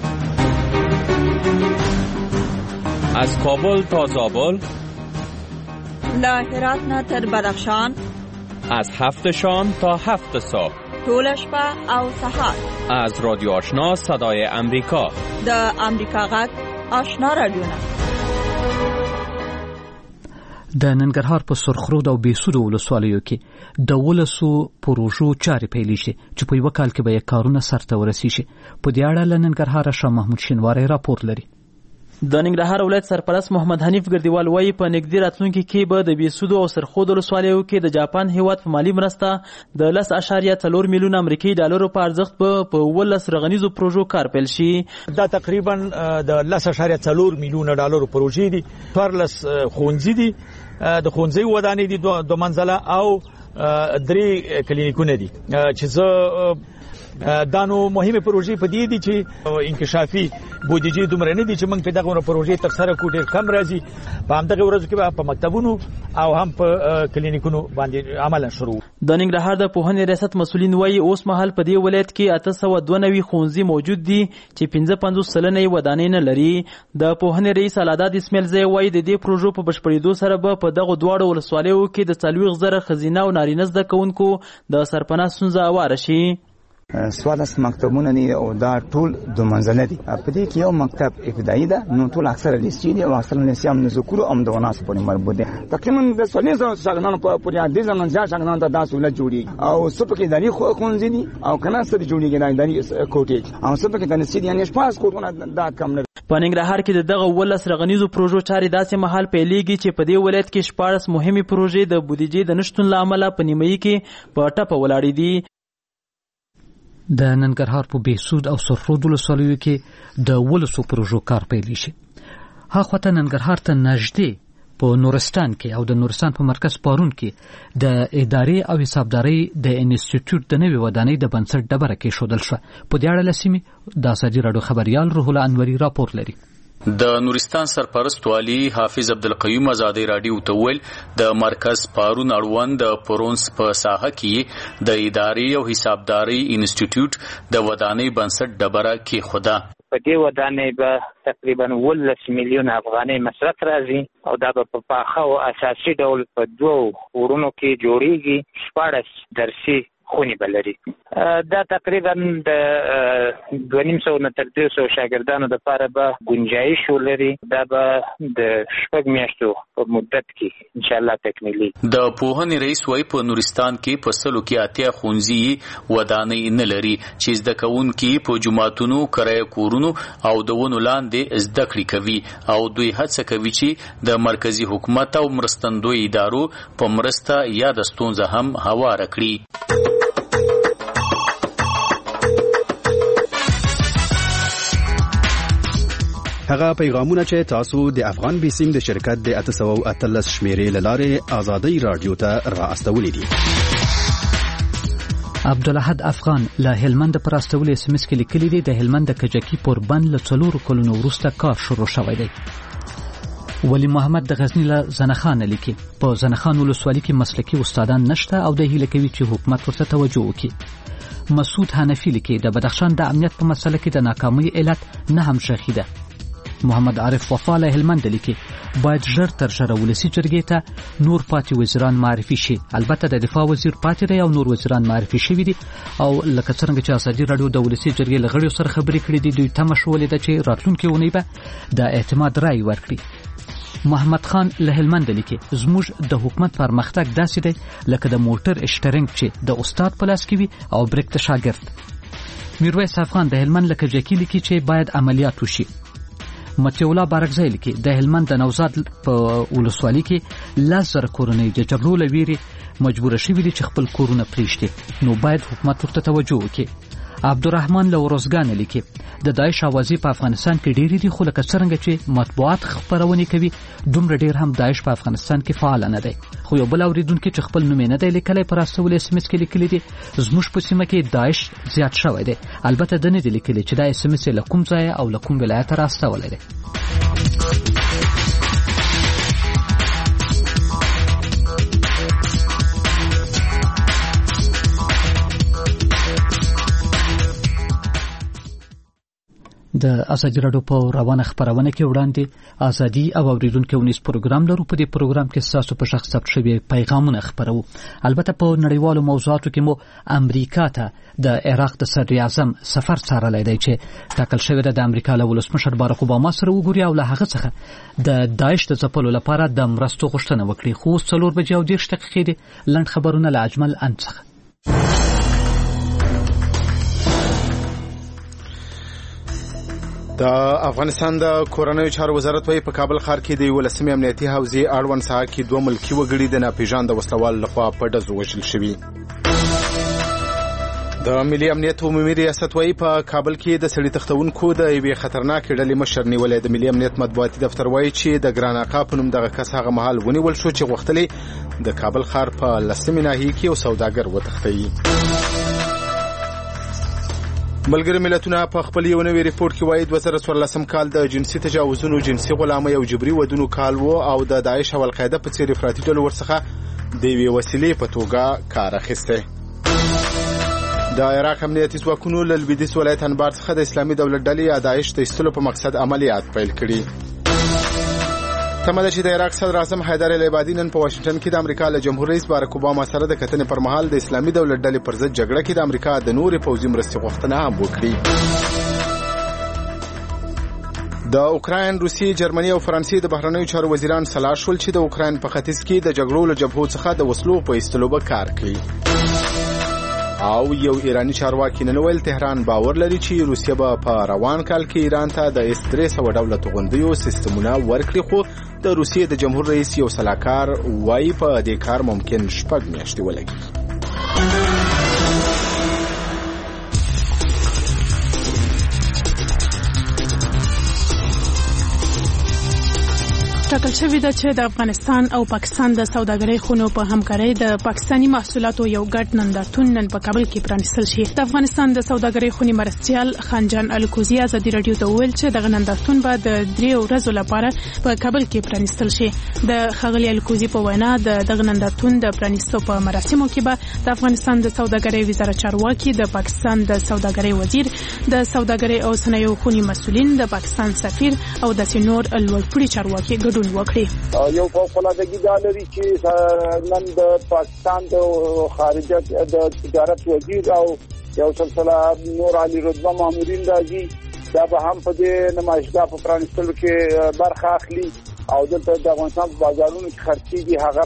از کابل تا زابل، له هرات نه تر بدخشان، از 7 شام تا 7 صبح، ټول شپه او سهار. از رادیو آشنا صدای امریکا، د امریکا غږ آشنا رادیو نه. د ننګرهار په سرخرود او بیسود ولسوالیو کې د 12 پروژو چارې پیلې شي چې په یو کال کې به کارونه سرته ورسیږي. په دې اړه له ننګرهار شاه محمود شینواری راپور لري. د ننګرهار ولایت سرپرست محمد حنیف ګردیوال وایي په نږدې راتلونکي کې به د بیسود او سرخود ولسوالیو کې د جاپان هیواد په مالی مرسته د 10.4 میلیون امریکایي ډالرو په ارزښت په 12 رغنیزو پروژو کار پیل شي. دا تقریبا د 10.4 میلیون ډالرو پروژې دي. 14 ښوونځي دي، د ښوونځي ودانې دي 2 منزله او 3 کلینیکونه دي چې زه دا نو مهمه پروژې په دې دي چې انکشافي بودیجه دومره نه دي چې موږ په دغه پروژې تر سره کو ډیر کم راځي. په همدغه ورځو کې په مکتبونو او هم په کلینیکونو باندې عمل شروع. د ننګرهار د پوهنې ریاست مسؤلین وایي اوس مهال په دې ولایت کې 892 ښوونځي موجود دي چې 55 سلنه ودانې نه لري. د پوهنې رئیس علاداد اسماعیل زی وایي د دې پروژو په بشپړېدو سره به په دغه دواړو ولسوالیو کې د 40,000 ښځینه او نارینه زده کوونکو د سرپناه ستونزه هواره شي. 14 مکتبونه دي او دا ټول 2 منزله دي. په دې کې یو مکتب ابتدایي ده، نو ټول اکثره لیسي دي او اکثره لیسي هم ذکر او د وناس په مربوط دي. تقریبا د 40 شاګردانو په پورې د زمون ځا شاګردانو ته دا سہولت جوړي او سپه کې دالي خونځي دي او کنه سره جوړيږي نه دالي کوټي او سپه کې د نسي دي یعنی شپاس کوټونه دا کم نه. په ننګرهار کې دغه 12 رغنیزو پروژو چارې داسې مهال پیلېږي چې په دې ولایت کې 14 مهمه پروژې د بودیجې د نشټون لامل په نیمایي کې په ټپه ولاړې دي. د ننګرهار په بیسود او سرخرود ولسوالیو کې د 12 پروژو کار پیل شي. هاخوا ته ننګرهار ته نږدې په نورستان کې او د نورستان په مرکز پارون کې د ادارې او حسابدارۍ د انسټیټیوټ د نوې ودانۍ د بنسټ ډبره کې شودل شو. په دې اړه لسیمه د ازادي رادیو خبريال روح الله انوري راپور لري. د نورستان سرپرست والی حافظ عبدالقیوم ازادي رادیو ته ویل د مرکز پارون اړوند د پرونس په ساحه کې د ادارې او حسابدارۍ انسټیټیوټ د ودانۍ بنسټ ډبره کې خدا په دې ودانۍ به تقریبا 12 میلیون افغانۍ مصرف راځي او دا به په پاخه او اساسي ډول په 2 ورونو کې جوړیږي. 14 درسي خونی بلري. دا تقریبا د 250 نه تر 300 شاګردانو د لپاره به گنجایش ولري. دا به د 6 میاشتو په مدت کې ان شاء الله تکمیلي. د پوهنې رئیس وای په نورستان کې په سلو کې اتیا ښوونځي ودانۍ نه لري چې زده کوونکي په جماعتونو کرایه کورونو او د ونو لاندې زده کړې کوي او دوی هڅه کوي چې د مرکزی حکومت او مرستندوی ادارو په مرسته یا د ستونزه هم هواره کړي. هغه پیغامونه چې تاسو د افغان بیسیم د شرکت د 813 شمیرې لاره آزادۍ رادیو ته را استولې دي. عبدالاحد افغان له هلمند پر استولې اس ام اس کې لیکلي دي د هلمند د کجکی پوربند له 4 کلونو وروسته کار شروع شوی دی. ولی محمد د غزنی له زنخان لیکي په زنخان ولسوالۍ کې مسلکي استادان نشته او د هیله کوي چې حکومت ورته توجه وکړي. مسعود حنفی لیکي د بدخشان د امنیت په مسله کې د ناکامۍ علت نه هم شخیده. محمد عارف وفا له هلمند لیکي باید ژر تر ژره ولسی جرګې ته نور پاتې وزیران معرفي شي. البته د دفاع وزیر پاتې دی او نور وزیران معرفي شوي دي او لکه څنګه چې ازادي رادیو د ولسی جرګې له غړیو سره خبرې کړې دي دوی تمه شولې ده چې راتلونکي اونۍ به د اعتماد رای ورکړي. محمد خان له هلمند لیکي زموږ د حکومت پرمختګ داسې دی لکه د موټر اشترنګ چې د استاد په لاس کې وي او بریک د شاګرد. میرویس افغان د هلمند له کجکي لیکي چې باید عملیات وشي. مطیع الله بارکزی لیکي د هلمند د نوزاد په ولسوالۍ کې 10,000 کورنۍ د جګړو له ویرې مجبوره شوي دي چې خپل کورونه پرېږدي، نو باید حکومت ورته توجه وکړي. عبدالرحمن له ورزګان لیکي د داعش اوازې په افغانستان کې ډېرې دي، خو لکه څرنګه چې مطبوعات خپرونې کوي دومره ډېر هم داعش په افغانستان کې فعال نه دی. خو یو بل اوریدونکي چې خپل نوم یې نه دی لیکلی په راستولي SMS کې لیکلي دي زموږ په سیمه کې داعش زیات شوی دی. البته ده نه دي لیکلي چې دا SMS له کوم ځایه او له کوم ولایته راستولی دی. د ازادي راډیو په روانه خبرونه کې وړاندې ازادي او اوریدونکو ونیس پروګرام لرو. په دې پروګرام کې تاسو په شخص ثبت شوی پیغامونه خبرو. البته په نړیوالو موضوعاتو کې مو امریکا ته د عراق د صدر اعظم سفر څارلی دی چې ټاکل شوی دی د امریکا له ولسمشر بارک اوباما سره وګوري او له هغه څخه د داعش د ځپلو لپاره د مرستو غوښتنه وکړي. خو 4:30 دي لنډ خبرونه له اجمل ان څخه. د افغانستان د کورنیو چارو وزارت په کابل ښار کې د 11 امنیتي حوزې اړوند ساحه کې 2 ملکي وګړي د ناپېژانده وسلوال لخوا په ډزو وژل شوي. د ملي امنیت عمومي ریاست وايي په کابل کې د سړي تختونکو د یوې خطرناکې ډلې مشر نیولی. د ملي امنیت مطبوعاتي دفتر وايي چې د ګران آقا په نوم دغه کس هغه مهال ونیول شو چې غوښتلې د کابل ښار په 10 ناحیې کې یو سوداګر وتښتوي. ملګري ملتونه په خپل یو نوی ریپورت کې وایي 2014 کال د جنسي تجاوزونو، جنسي غلامۍ او جبري ودونو کال و او د داعش او القاعده په څیر افراطي ډلو ورڅخه د یوې وسیلې په توګه کار اخیستی. د عراق امنیتي ځواکونو له لویدیځ ولایت انبار څخه د اسلامي دولت ډلې یا داعش د ایستلو په مقصد عملیات پیل کړي. تمه ده چې د عراق صدر اعظم حیدر العبادي نن په واشنگټن کې د امریکا له جمهور رئیس بارک اوباما سره د کتنې پر مهال د اسلامي دولت ډلې پر ضد جګړه کې د امریکا د نورې پوځي مرستې غوښتنه هم وکړي. د اوکراین، روسیې، جرمني او فرانسې د بهرنیو چارو وزیران سلا شول چې د اوکراین په ختیځ کې د جګړو له جبهو څخه د وسلو په ایستلو به کار کوي. او یو ایرانی چارواکي نن ویل تهران باور لري چې روسیه به په روان کال کې ایران ته د S-300 ډوله توغندیو سیستمونه ورکړي، خو د روسیې د جمهور رئیس یو سلاکار وایي په دې کار ممکن 6 میاشتې ولګي. ټاکل شوې ده چې د افغانستان او پاکستان د سوداګرۍ خونو په همکارۍ د پاکستاني محصولاتو یو ګډ نندارتون نن په کابل کې پرانیستل شي. د افغانستان د سوداګرۍ خونې مرستیال خانجان الکوزي ازادي راډیو ته وویل چې دغه نندارتون به د 3 ورځو لپاره په کابل کې پرانیستل شي. د ښاغلي الکوزي په وینا دغه نندارتون د پرانیستو په مراسمو کې به د افغانستان د سوداګرۍ وزارت چارواکي، د پاکستان د سوداګرۍ وزیر، د سوداګرۍ او صنایعو خونې مسؤلین، د پاکستان سفیر او داسې نور لوړپوړي چارواکي ګډون وکړي. یو فوق‌العاده‌ګي دا لري چې نن د پاکستان د خارجه د تجارت وزیر او یو سلسله نور عالی رتبه مامورین راځي. دا به هم په دې نمایشګاه په پرانیستلو کې برخه اخلي او دلته د افغانستان په بازارونو کې خرڅېږي هغه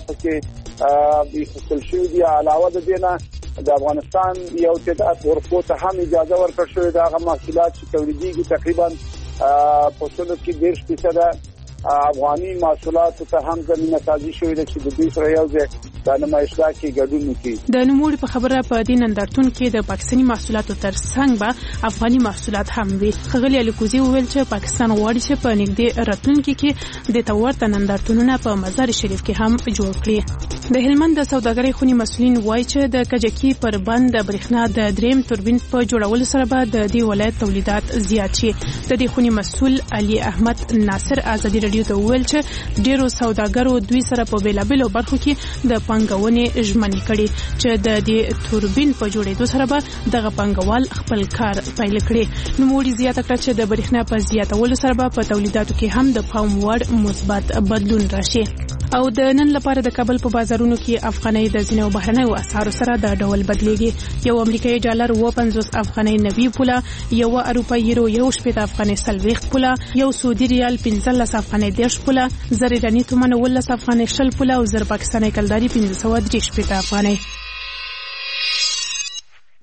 پکې ایستل شوي دي. علاوه د دې نه د افغانستان یو تعداد ورکو ته هم اجازه ورکړل شوې ده. هغه محصولات چې تولیدېږي تقریبا په سلو کې 10% افغاني محصولات ته هم زمينه سازي شوې ده چې د دې سره یو ځای د نمایشګاه کې ګډون وکړي. د نوموړي په خبره په دې نندارتون کې د پاکستاني محصولاتو ترڅنګ به افغاني محصولات هم وي. ښاغلي الکوزي وویل چې پاکستان غواړي چې په نږدې راتلونکي کې د تورته نندارتونونه په مزار شریف کې هم جوړ کړي. د هلمند د سوداګرۍ خونې مسؤلین وایي چې د کجکي پر بند د برېښنا د دریم توربین په جوړولو سره به د دې ولایت تولیدات زیات شي. د دې خونې مسؤل علي احمد ناصر ازادي راډیو ته وویل چې ډیرو سوداګرو دوی سره په بیلابیلو برخو کې د پانګونې ژمنې کړي چې د دې توربین په جوړېدو سره به دغه پانګوال خپل کار پیل کړي. نوموړي زیاته کړه چې د برېښنا په زیاتولو سره به په تولیداتو کې هم د پام وړ مثبت بدلون راشي. او د نن لپاره د کابل په بازارونو کې افغانۍ د ځینو بهرنیو اسعارو سره د ډول بدلیږي. یو امریکایي ډالر 50 افغانۍ 90 پوله، یو اروپایي یورو 1.80 افغانۍ 40 پوله، یو سعودي ریال 15 افغانۍ 10 پوله، زر ایراني تومان 19 افغانۍ 60 پوله او زر پاکستاني کلداري 1530 افغانۍ.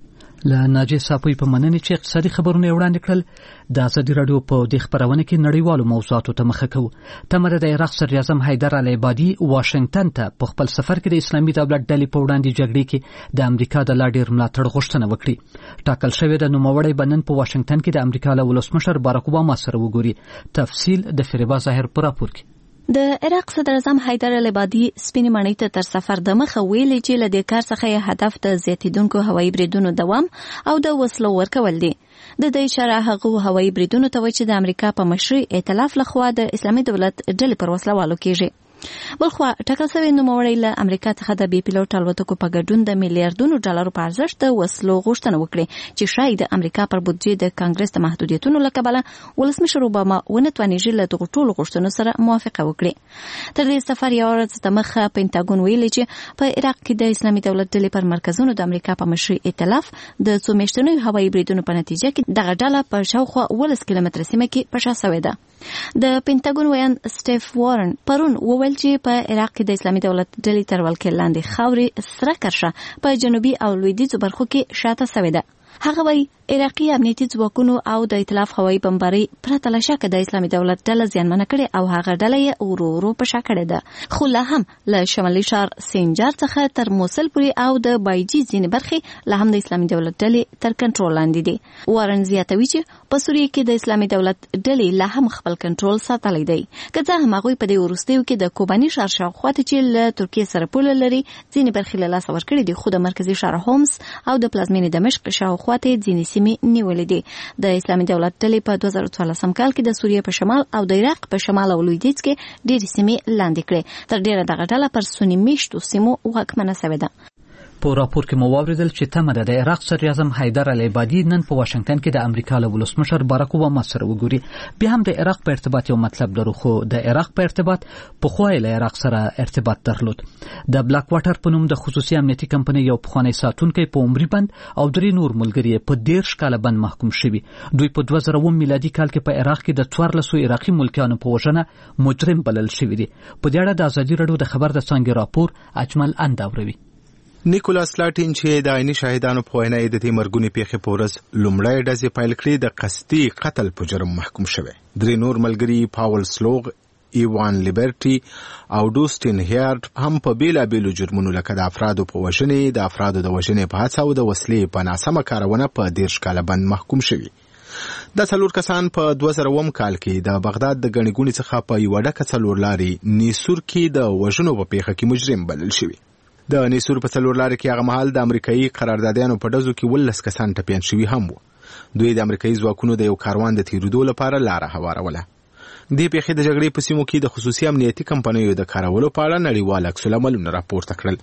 له ناجی صافوی په مننې چې اقتصادي خبرونه وړاندې کړل. د ازادي راډیو په دې خبرونه کې نړیوالو موضوعاتو ته مخه کوو. تمره د عراق صدر اعظم حیدر علي عبادي واشنگټن ته په خپل سفر کې د اسلامي دولت ډلې په وړاندې جګړې کې د امریکا د لا ډیر ملاتړ غوښتنه وکړي. ټاکل شوې د نوموړی بنن په واشنگټن کې د امریکا له ولسمشر باراک اوباما سره وګوري. تفصیل د فریبا ظاهر پر راپور کې. د عراق صدر اعظم حیدر علي عبادي سپینې ماڼۍ ته تر سفر د مخه ویلي چې له دې کار څخه هدف د زیاتیدونکو هوایي بریدونو دوام او د وسلو ورکول دي. د دې اشاره هغه هوایي بریدونو ته و چې د امریکا په مشرۍ ائتلاف لخوا د اسلامي دولت ډلې پر وسلوالو کېږي. بلخوا ټاکل شوی نوموړی له امریکا څخه د بي پیلوټ الوتکو په ګډون د میلیارډونو ډالرو په ارزښت د وسلو غوښتنه وکړي چې شاید د امریکا پر بودجې د کانګرس د محدودیتونو له کبله ولسمشر اوباما ونه توانیږي له دغو ټولو غوښتنو سره موافقه وکړي. تر دې سفر یو ورځ دمخه پینټاګون ویلي چې په عراق کې د اسلامي دولت ډلې پر مرکزونو د امریکا په مشرۍ ائتلاف د څو میاشتنیو هوایي بریدونو په نتیجه کې دغه ډله په شاوخوا 12 کیلومتره سیمه کې پښه شوې ده. د پینټاګون ویان سټیف وارن پرون وویل چې په عراق کې د اسلامي دولت ډلې تر ولکې لاندې خاورې سره کرښه په جنوبي او لویدیځو برخو کې شاته شوې ده. هغه وایي عراقي امنیتي ځواکونو او د ائتلاف هوایي بمبارۍ پرته له شکه د اسلامي دولت ډله زیانمنه کړې او هغه ډله یې ورو ورو په شا کړې ده. خو لا هم له شمالي ښار سینجار څخه تر موصل پورې او د بایجي ځینې برخې لا هم د اسلامي دولت ډلې تر کنټرول لاندې دي. وارن زیاتوي چې په سوریه کې د اسلامي دولت ډلې لا هم خپل کنټرول ساتلی دی. که څه هم هغوی په دې وروستیو کې د کوباني ښار شاوخوا ته چې له ترکیې سره پوله لري ځینې برخې له لاسه ورکړې دي، خو د مرکزي ښار هومس او د پلازمینې دمشق شاوخوا ته ځینې سیمې نیولې دي. د اسلامي دولت ډلې په 2014 کال کې د سوریه په شمال او د عراق په شمال او لویدیځ کې ډېرې سیمې لاندې کړې. تر ډېره دغه ډله پر سني میشتو سیمو واکمنه شوې ده. په راپور کې مو واوریدل چې تمره د عراق صدر اعظم حیدر علي عبادي نن په واشنگټن کې د امریکا له ولسمشر باراک اوباما سره وګوري. بیا هم د عراق په ارتباط یو مطلب لرو، خو د عراق په ارتباط په خوای له عراق سره ارتباط درلود. د بلاک واټر په نوم د خصوصي امنیتي کمپنۍ یو پخوانی ساتونکی په عمري بند او درې نور ملګري په 13 کاله بند محکوم شوي. دوی په 2000 میلادي کال کې په عراق کې د 14 عراقي ملکیانو په وژنه مجرم بلل شوي دي. په دې اړه د ازادي راډیو د خبر د څانګې راپور اجمل انداوروي. نیکولاس لاټین چې د عیني شاهدانو په وینا د دې مرګونی پیښې په ورځ لومړی ډزې پیل کړې د قصدي قتل په جرم محکوم شوی. درې نور ملګري پاول سلوغ، ایوان لیبرټي او ډوستین هیارد هم په بیلابیلو جرمونو لکه د افرادو په وژنې، د افرادو د وژنې په هڅه او د وسلې په ناسمه کارونه په 13 کاله بند محکوم شوي. دا څلور کسان په 2000 کال کې د بغداد د ګڼې ګوڼې څخه په یوه ډکه څلور لارې نیسور کې د وژنو په پیښه کې مجرم بلل شوي. د نیسور په څلور لارې کې هغه مهال د امریکایي قراردادیانو په ډزو کې 12 کسان ټپیان شوي هم وو. دوی د امریکایي ځواکونو د یو کاروان د تیرېدو لپاره لاره هواروله. دې پیښې د جګړې په سیمو کې د خصوصي امنیتي کمپنیو د کارولو په اړه نړیوال عکس العملونه راپورته کړل.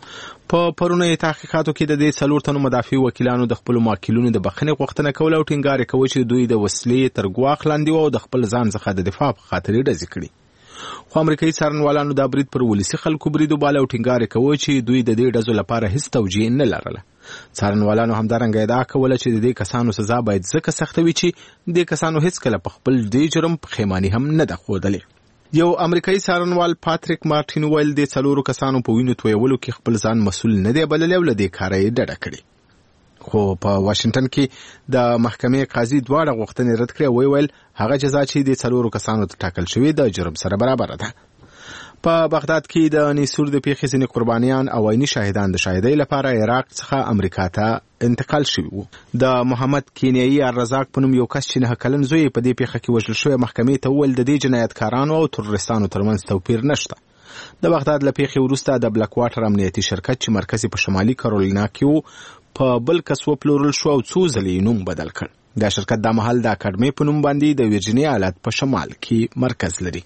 په پرونی تحقیقاتو کې د دې څلور تنو مدافع وکیلانو د خپل موکلینو د بخښنې غوښتنه کوله او ټینګار کوي چې دوی د وسلې تر ګواښ لاندې وو او د خپل ځان څخه د دفاع په خاطر ډزې کړې. خو امریکایي څارنوالانو دا برید پر ولسي خلکو برید وباله او ټینګار کوي چې دوی د دې ډزو لپاره هیڅ توجیه نه لرله. څارنوالانو همدارنګه ادعا کوله چې د دې کسانو سزا باید ځکه سخته وي چې د کسانو هیڅ کله په خپل دې جرم پښیماني هم نه ده ښودلې. یو امریکایي څارنوال پاتریک مارټین ویل د څلورو کسانو په وینو تویولو کې خپل ځان مسؤل نه دی بللی او له دې کاره یې ډډه کړې. خو په واشنگټن کې د محکمې قاضي دواړه غوښتنې رد کړې او ویل هغه جزا چې د څلورو کسانو ته ټاکل شوې د جرم سره برابر ده. په بغداد کې د نیسور د پیښې ځینې قربانیان او عیني شاهدان د شاهدۍ لپاره عراق څخه امریکا ته انتقال شوي وو. د محمد کینیایي الرزاق په نوم یو کس چې 9 کلن زوی په دې پیښه کې وژل شوی محکمې ته وویل د دې جنایتکارانو او ترورستانو ترمنځ توپیر نشته. د بغداد له پیښې وروسته د بلاک واټر امنیتي شرکت چې مرکز په شمالي کارولینا کې وو په بل کس وپلورل شو او څو ځلې نوم بدل کړ. دا شرکت د محل د اکاډمۍ په نوم باندې د ویرجینیا ایالت په شمال کې مرکز لري.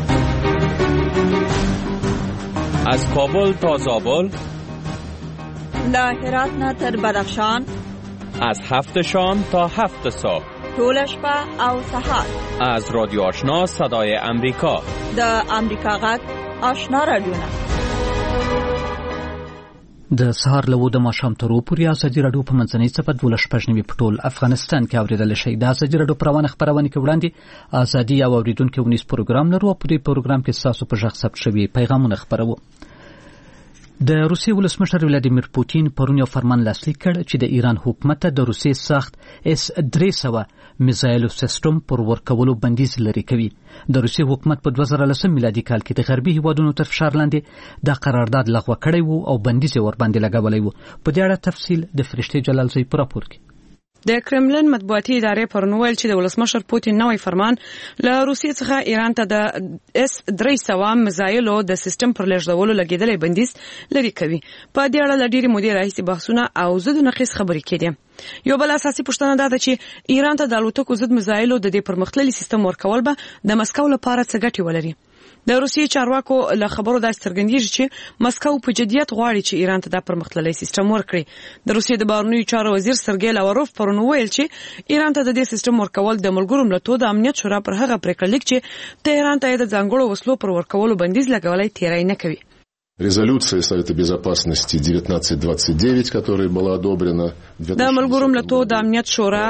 از کابل تا زابل، له هرات نه تر بدخشان، از 7 شام تا 7 صبح، ټول شپه او سهار. از رادیو آشنا صدای امریکا، د امریکا غږ آشنا رادیو. د سهار له د ماښام تر پورې ازادي راډیو په منځنۍ صفحه 12 په ټول افغانستان کې اوریدل شي. د ازادي راډیو پروانه خبرونه کې وړاندې ازادي او اوریدونکو ونیس پروګرام لرو. په دې پروګرام کې تاسو په ژغ ثبت شوی پیغامونه خبرو. د روسیې ولسمشر ولادیمیر پوتین پرون یو فرمان لاسلیک کړ چې د ایران حکومت ته د روسیې سخت S-300 میزایلو سیستم پر ورکولو بندیز لري کوي. د روسیې حکومت په 2010 میلادي کال کې د غربي هیوادونو تر فشار لاندې د قرارداد لغوه کړی وو او بندیز یې ورباندې لګولی وو. په دې اړه تفصیل د فرشتې جلال زوی په راپور کې. د کرملن مطبوعاتي ادارې پرون ویل چې د ولسمشر پوتین نوی فرمان له روسیې څخه ایران ته د S-300 میزایلو د سیستم پر لېږدولو لګېدلی بندیز لري کوي. په دې اړه له ډېرې مودې راهیسې بحثونه او ضد و نقیض خبرې کېدې. یو بل اساسي پوښتنه دا ده چې ایران ته د الوتکو ضد میزایلو د دې پرمختللي سیستم ورکول به د مسکو لپاره څه ګټې ولري. د روسیې چارواکو له خبرو دا څرګندېږي چې مسکو په جدیت غواړي چې ایران ته دا پرمختللی سیستم ورکړي. د روسیې د بهرنیو چارو وزیر سرګی لاوروف پرون ویل چې ایران ته د دې سیستم ورکول د ملګرو ملتونو د امنیت شورا پر هغه پریکړه لیک چې تهران ته د ځانګړو وسلو پر ورکولو بندیز لګولای تیری نه کوي. Резолюция Совета Безопасности 1929, которая была одобрена د ملګرو ملتونو د امنیت شورا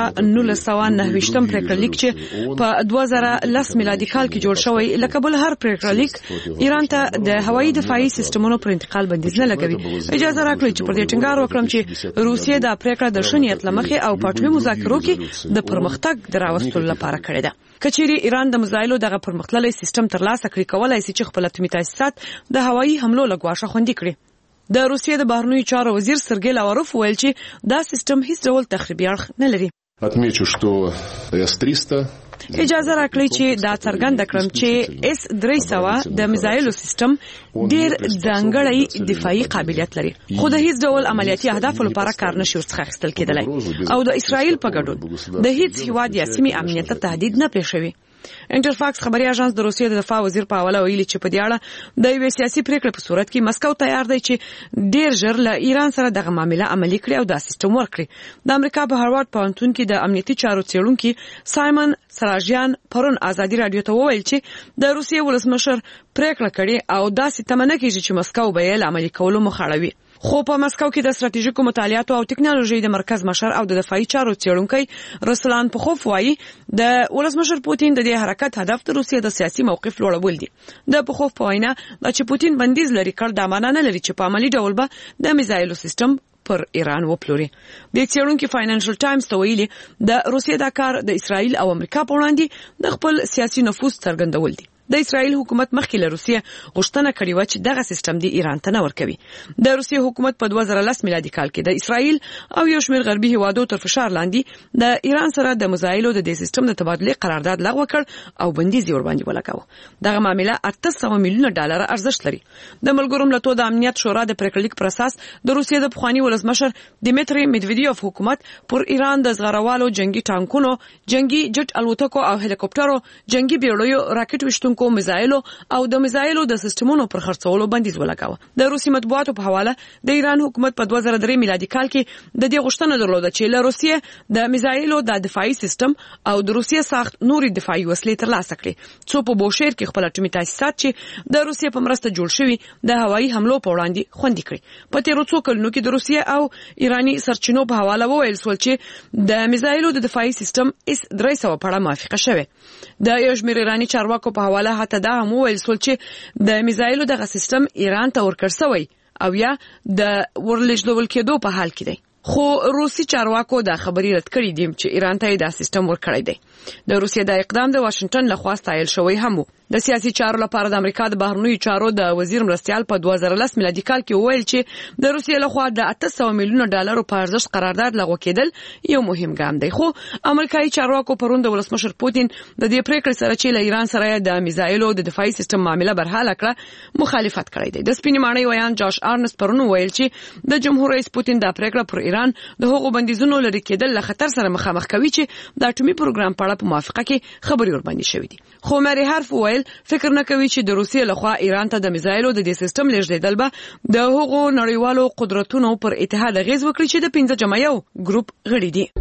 1929 پریکړه لیک چې په 2010 میلادي کال کې جوړ شوی لکه بل هر پریکړه لیک ایران ته د هوایي دفاعي سیستمونو پر انتقال بندیز نه لګوي. اجازه راکړئ چې پر دې ټینګار وکړم چې روسیې د پریکړه د ښه نیت له مخې او په اټومي مذاکرو کې د پرمختګ د راوستلو لپاره کړې ده. کچېرې ایران د میزایلو دغه پرمختللی سیستم ترلاسه کړي کولای شي چې خپل اټومي تاسیسات د هوایي حملو له ګواښه خوندي کړي. د روسیې د بهرنیو چارو وزیر سرګی لاوروف ویل چې دا سیستم هیڅ ډول تخریبي اړخ نه لري. Отмечу, что S-300 اجازه راکړئ چې دا څرګنده کړم چې S-300 د میزایلو سیستم ډیر ځانګړی دفاعي قابلیت لري خو د هیڅ ډول عملیاتي اهدافو لپاره کار نشي ورڅخه اخیستل کېدلی او د اسرائیل په ګډون د هیڅ هیواد یا سیمې امنیت ته تهدید نه پېښوي. انټرفاکس خبري اژانس د روسیې د دفاع وزیر په حواله ویلي چې په دې اړه د یوې سیاسي پریکړې په صورت کې مسکو تیار دی چې ډیر ژر له ایران سره دغه معامله عملي کړي او دا سیستم ورکړي. د امریکا په هاروارد پوهنتون کې د امنیتي چارو څېړونکي سایمن سراجیان پرون ازادي رادیو ته وویل چې د روسیې ولسمشر پریکړه کړې او داسې تمنه کېږي چې مسکو به یې عملي کولو مخاړوي. خو په مسکو کې د ستراتیژیکو مطالعاتو او ټکنالوژي د مرکز مشر او د دفاعي چارو څېړونکی رسلان پخوف وایي د ولسمشر پوتین د دې حرکت هدف د روسیې د سیاسي موقف لوړول دي. د پخوف په وینا د چې پوتین بندیز لري کړ د معنا نه لري چې په عملي ډول به د میزایلو سیستم پر ایران وپلوري. د څېړونکو فاینانشل ټایمز ته ویلي د روسیې دا کار د اسرائیل او امریکا په وړاندې د خپل سیاسي نفوذ څرګندول دي. د اسرائیل حکومت مخکې له روسیې غوښتنه کړې و چې دغه سیستم د ایران ته نه ورکوي. د روسیې حکومت په 2010 میلادي کال کې د اسرائیل او یو شمېر غربي هیوادو تر فشار لاندې د ایران سره د میزایلو د دې سیستم د تبادلې قرارداد لغوه کړ او بندیز یې ورباندې ولګاوه. دغه معامله $800 میلیونه ارزښت لري. د ملګرو ملتونو د امنیت شورا د پریکړې لیک پر اساس د روسیې د پخواني ولسمشر دیمیتری میدویدیوف حکومت پر ایران د زغروالو جنگي ټانکونو، جنگي جټ الوتکو او هلیکوپټرو، جنگي بیړیو، راکټ وشتونکو میزایلو او د میزایلو د سیستمونو پر خرڅولو بندیز ولګاوه. د روسي مطبوعاتو په حواله د ایران حکومت په 2003 میلادي کال کې د دې غوښتنه درلوده چې له روسیې د میزایلو د دفاعي سیستم او د روسیې ساخت نوري دفاعي وسلې ترلاسه کړي څو په بوشهر کې خپل اټومي تاسیسات چې د روسیې په مرسته جوړ شوي د هوایي حملو په وړاندې خوندي کړي. په تیرو څو کلونو کې د روسیې او ایراني سرچینو په حواله وویل شول چې د میزایلو د دفاعي سیستم S-300 په اړه موافقه شوه. د یو شمېر ایراني چارواکو په حواله حتی دا هم وویل شول چې د میزایلو دغه سیستم ایران ته ورکړ شوی او یا د ورلېږدول کېدو په حال کې دی. خو روسي چارواکو دا خبري رد کړې دي چې ایران ته دا سیستم ورکړی دی. د روسیې د اقدام د واشنگټن لخوا ستایل شوی هم و. د سیاسي چارو لپاره د امریکا د بهرنیو چارو د وزیر مرستیال په 2010 میلادي کال کې وویل چې د روسیې لخوا د $800 میلیونه په ارزښت قرارداد لغوه کېدل یو مهم ګام دی. خو امریکایي چارواکو پرون د ولسمشر پوتین د دې پریکړې سره چې له ایران سره د میزایلو د دفاعي سیستم معامله برحاله کړه مخالفت کړی دی. د سپینې ماڼۍ ویان جاش آرنس پرون ویل چې د جمهور رئیس پوتین د پریکړه پر ایران د هغو بندیزونو لري کېدل له خطر سره مخامخ کوي چې د اټومي پروګرام په اړه په موافقه کې خبري ورباندې شوې دي. خو مری هارف ویل فکر نه کوي چې د روسیې لخوا ایران ته د میزایلو د دې سیستم لېږدېدل به د هغو نړیوالو قدرتونو پر اتحاد اغیز وکړي چې د 15 ګروپ غړي دي.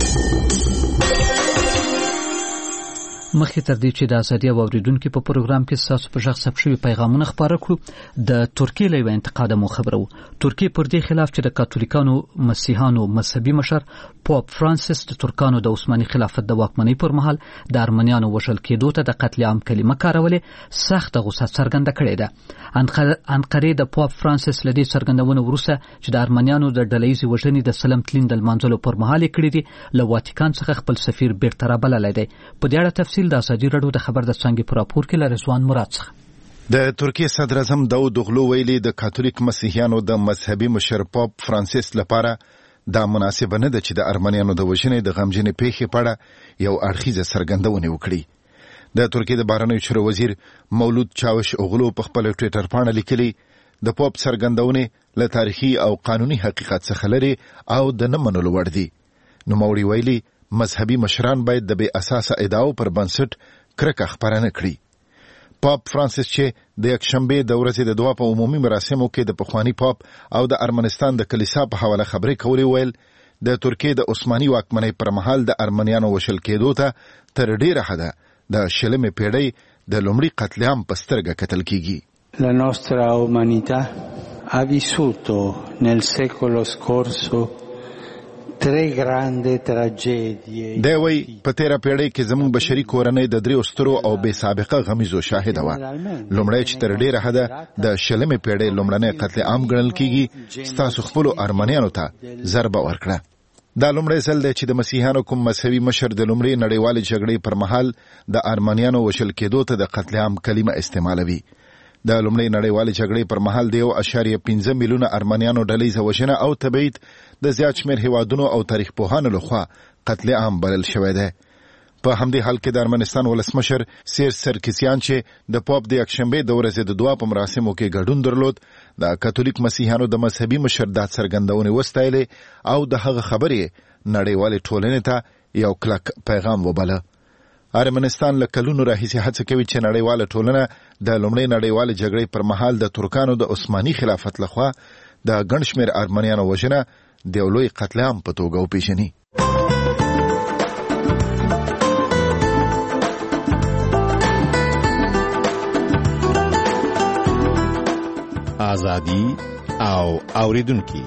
مخکې تر دې چې د ازادي اوریدونکو په پروګرام کې تاسو په ژغ ثبت شوي پیغامونه خبره کړو د ترکیې له انتقاد مو خبرو. ترکیې پر دې خلاف چې د کاتولیکانو مسیحانو مذهبي مشر پوپ فرانسیس د ترکانو د عثماني خلافت د واکمنۍ پر مهال د ارمنیانو وژل کېدو ته د قتل عام کلمه کارولې سخت غوسه څرګنده کړې ده. انقرې د پوپ فرانسیس لدی څرګندونه وروسته چې د ارمنیانو د ډلهیزې وژنې د سلم تلین د لمانځلو پر مهال کړي دي له واتیکان څخه خپل سفیر بیرته رابللی دی. په دې اړه تفصیل د ازادي راډیو د خبر د څانګې په راپور کې له رضوان مراد څخه. د ترکیه صدر اعظم داود اوغلو ویلي د کاتولیک مسیحیانو د مذهبي مشر پوپ فرانسیس لپاره دا مناسبه نه ده چې د ارمنیانو د وژنې د غمجنې پیښې په اړه یو اړخیزه څرګندونه وکړي. د ترکیه د بهرنیو چارو وزیر مولود چاوش اوغلو په خپل ټویټر باندې لیکلي د پوپ څرګندونه له تاریخي او قانوني حقیقت څخه لري او د نه منلو وړ دي. نوموړي ویلي مذهبي مشران باید د بې اساسه ادعاو پر بنسټ کرکه خپره نه کړي. پاپ فرانسیس چې د یکشنبه د ورځې د دعا په عمومي مراسمو کې د پخوانی پاپ او د ارمنستان د کلیسا په حواله خبرې کولې ویل د ترکیه د عثماني واکمنۍ پر مهال د ارمنیانو وشل کېدو ته تر ډیره حده د شلمې پیړۍ د لومړي قتل عام په سترګه کتل کیږي. La nostra umanità ha vissuto nel secolo scorso tre grandi tragedie. دا وی په تیره پیړۍ کې زموږ بشري کورنۍ د دریو سترو او بې سابقه غمیزو شاهده وه. لومړی چې تر ډیره حده د شلمې پیړۍ لومړنی قتل عام ګڼل کیږي ستاسو خپلو ارمنیانو ته ضربه ورکړه. دا لومړی ځل دی چې د مسیحیانو کوم مذهبي مشر د لومړۍ نړیوالې جګړې پر مهال د ارمنیانو وشل کېدو ته د قتل عام کلمه استعمالوي. د لومړۍ نړیوالې جګړې پر مهال د 1.5 میلیونه ارمنیانو ډلهیزه وژنه او تبعید د زیات شمېر هیوادونو او تاریخ پوهانو لخوا قتل عام بلل شوی دی. په همدې حال کې د ارمنستان ولسمشر سیر سرکسیان چې د پاپ د یکشنبه د ورځې د دعا په مراسمو کې ګډون درلود د کاتولیک مسیحیانو د مذهبي مشر د څرګندونې وستایلې او د هغه خبرې نړیوالې ټولنې ته یو کلک پیغام وباله. ارمنستان له کلونو راهیسې هڅه کوي چې نړیواله ټولنه د لومړۍ نړیوالې جګړې پر مهال د ترکانو د عثماني خلافت لخوا د ګڼ شمېر ارمنیانو وژنه د یو لوی قتل عام په توګه وپېژني. ازادي او اوریدونکي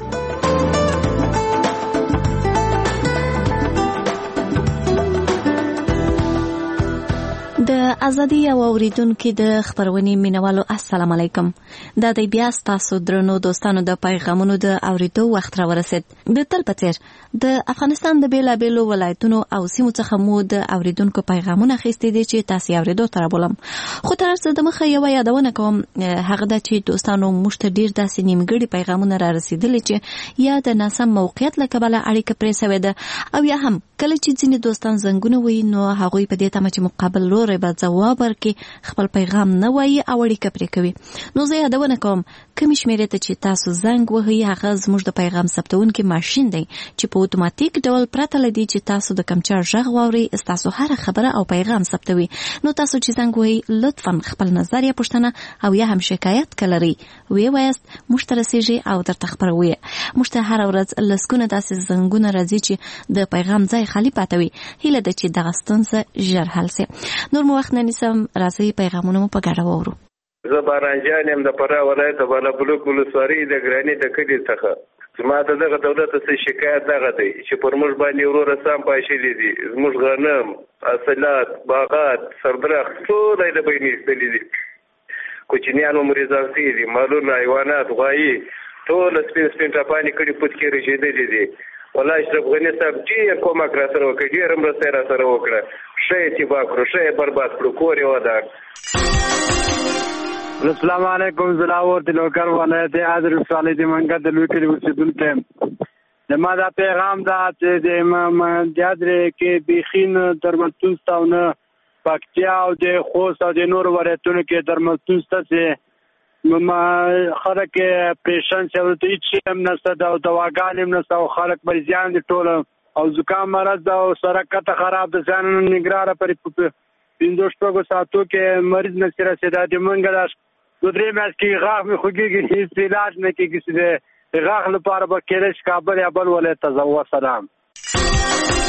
د ازادي او اوریدونکو د خبرونې مینوالو السلام علیکم. دا د بیا تاسو درنو دوستانو د پیغامونو د اوریدو وخت را ورسید. د تل پتیر د افغانستان د بیلابیلو ولایتونو او سیمو څخه مو د اوریدونکو پیغامونه خېستې دي چې تاسو اوریدو تر بولم. خو تر څه د مخه یو یادونه کوم هغه د چې دوستانو مشت ډیر داسې نیمګړي پیغامونه را رسیدلي چې یا د ناسم موقعیت لکبله اړیکه پرې سوې ده او یا هم کله چې ځینې دوستان زنګونه وي نو هغوی په دې تمه چې مقابل لوري به ځواب ورکړي خپل پیغام نه وایي او اړیکه پرې کوي. نو زه یادونه کوم کومې شمیرې ته چې تاسو زنګ وهئ هغه زموږ د پیغام ثبتونکي ماشین دی چې په اتوماتیک ډول پرته لدی چې تاسو د کمچار غږ واورئ تاسو هر خبره او پیغام ثبتوي. نو تاسو چې زنګ وهئ لطفا خپل نظر یا پوښتنه او یا هم شکایت کلري وی وایست مشترسيږي او درته خبروي. مشته هر ورځ لسکونه داسې زنګونه راځي چې د پیغام ځای خالی پاتوي. هیله ده چې دغه ستونزه ژر حل شي. نور مو وخت نه نیسم راځي پیغامونه مو په ګډه واورو. زه بارانجان یم د فراه ولایت بالابلوک ولسوالۍ د ګراني د کلي څخه. زما دغه دولت څخه شکایت دغه دی چې پر موږ باندې وروره سم پاشلي دي. زموږ غنم حاصلات باغات سردرخت ټول د بینې ایستلي دي. کوچنیان مو مریضان دي مالونه حیوانات غوایي ټول سپین ټاپانې کړي پوت کې رژېدلي دي. والله اشرف غني صاحب ډېر کومک را سره وکړي ډېر مرسته را سره وکړه. ښه یې تباه کړو ښه یې برباد کړو کور یې ودان. السلام علیکم زلاور د لوکر ولایت عادل ولسوالۍ د منګه د لوی کلي اوسېدونکی یم. زما دا پیغام دا چې د جادرې کې بیخین درملتون شته او نه پکتیا او د خوست او د نورو ولایتونو کې درملتون شته چې خلک پریشان شي او هیڅ شی هم نشته او دواګانې هم نشته او خلک مریضان دي ټول او زکام مرض ده او سړک کته خراب ده ځان نګراره پرې 15 ساعتو کې مریض نشي رسېدلی. موږ دا 2-3 میاشتې کې غاښ مې خوږېږي هېڅ علاج نه کېږي چې د غاښ لپاره به کېدای شي کابل یا بل ولایت ته ځم. وسلام.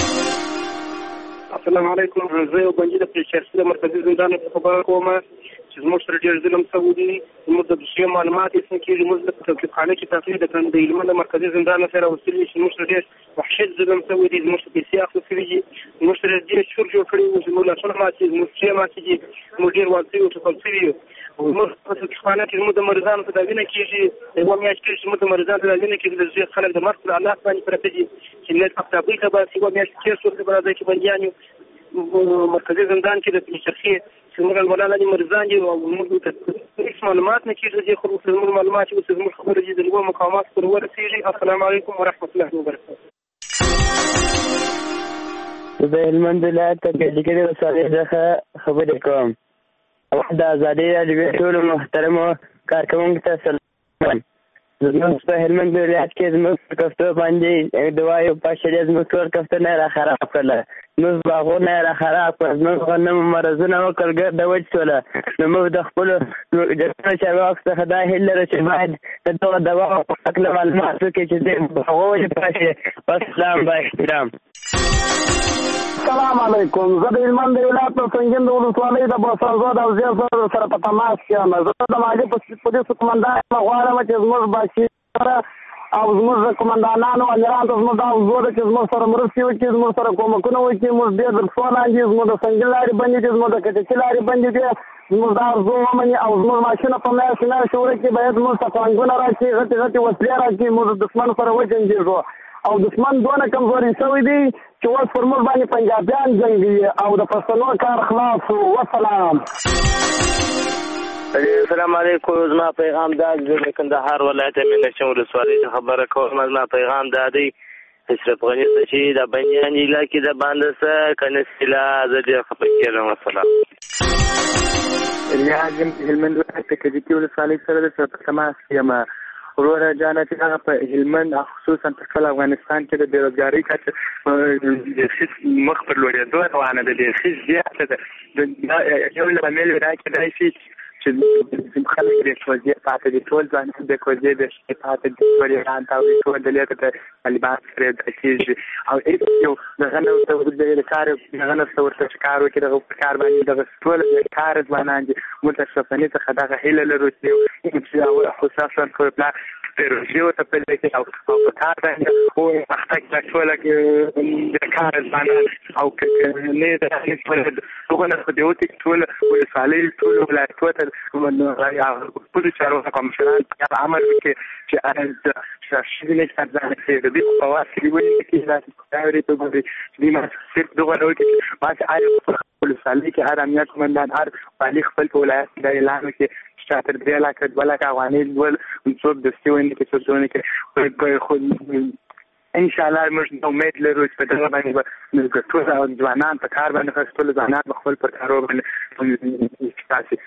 السلام علیکم. زه یو بندي د پرېشرسي د مرکزي زندان څخه خبره کوم چې زموږ سره ډېر ظلم شوی دی. زموږ د دوسیو معلومات هېڅ نه کېږي. موږ د توقیفخانه کې تقریر د هلمند د مرکزي زندان نه سره وستلي چې زموږ سره ډېر وحشت ظلم شوی دی. زموږ څخه پیسې اخیستل شوي دي. زموږ سره ډېر شور جوړ کړي وو. زموږ لاسونه مات دي، زموږ پښې ماتې دي، زموږ ډېر وال شوي او ټکل شوي یو. زموږ په توقیفخانه کې زموږ د مریضانو تداوي نه کېږي. یوه میاشت کېږي چې زموږ د مریضانو تداوي نه کېږي. د زوی خلک د مرګ پر حالات باندې پراته دي چې ملت افتابۍ ته باسي. یوه میاشت کېس ورته په راځي چې بندیان یو مرکزي زندان کې د پنچرخي چې زموږ المولانا دي مریضان دي او موږ ته هېڅ معلومات نه کېږي. دې خو زموږ معلومات چې اوس زموږ خبره دي د لوړو مقاماتو پورې ورسېږي. السلام علیکم ورحمة الله وبرکاته. د هلمند ولایت د کلکرې ولسوالۍ څخه خبرې کوم. د ازادۍ راډیو ټولو محترمو کارکوونکو ته سلام. زموږ په هلمند ولایت کې زموږ په کفتو باندې د وایو پاشلې زموږ ټول کفتونه را خراب کړل. زموږ باغونه را خراب کړل. زموږ غنم مرزونه وکړل ګرده وچ شوله. نو موږ د خپلو جګړو چارواکو څخه دا هیله لرو چې باید د دغه دواو په هکله معلومات وکړي چې هغه ولې پاشي. والسلام با احترام. السلام علیکم. زه د هلمند ولایت په سنګین د ولسوالۍ د بوسرزود او زیر سره په تماس کې یم. زه د مالي پولیسو قمندان غواړم چې زموږ باشي سره او زموږ د قمندانانو امیرانو ته زموږ دا وزو ده چې زموږ سره مرستې وکړي، زموږ سره کومکونه وکړي. موږ ډېر درسونه دي، زموږ د سنګین لارې بندې دي، زموږ د کټکي لارې بندې دي. زموږ دا ارزو ومني او زموږ ماشینه په میاشت وړه کې باید زموږ ته پانګونه راکړي، غټې غټې وسلې راکړي. موږ د دښمن سره وجنګېږو او دښمن دونه کمزوري شوی دی چې اوس پر موږ باندې پنجابیان جنګي او د پښتنو کار خلاص شو. وسلام. السلام علیکم. زما پیغام دا د کندهار ولایت مینشم ولسوالۍ څخه خبره کوم. زما پیغام دا دی اشرف غني چې د بنیان علاقې د باندې څه کنسله زه ډېر خفه کېږم. وسلام. ریاض هلمند ولایت د کجکي ولسوالۍ سره د تماس کې یم. وروره جانه چې هغه په هلمند خصوصا په ټول افغانستان کې د بېروزګارۍ کچه مخ پر لوړېدو روانه ده. بیخي زیاته ده. یو لامل راکېدای شي چې خلک بېکوزې پاتې دي. ټول ځوانان بېکوزې پاتې دي. ټول ایران ته او ټول دلته د طالبان سره کېږي او هېڅ یو دغه نه ورته د کار دغه نه ورته چې کار وکړي. دغه په کار باندې دغه ټول کار ځوانان دي. موږ د اشرفغني څخه دغه هیله لرو چې خصوصا په پروژې ورته پیل کړي او په کار باندې وخته کې ټول د کار ځوانان او نه د هغه نه په دې وته ټول ولسوالۍ ټول ولایتونه خپل چارواکو کمشران عمل وکړي چې شاید ځان کې د دې په واسطه کې وایي چې دا ډېر په دې چې ما صرف دغه نوې چې ما چې ولسوالۍ کې هر امنیت قومندان هر والي خپل ولایت د اعلان وکړي چې تر 2 لک افغانۍ ول څوک د سیوین کې څوک کې خو ان شاء الله موږ امید لرو چې په دغه باندې ټول ځوانان په کار باندې خپل ځوانان خپل پر کارو باندې تاسو.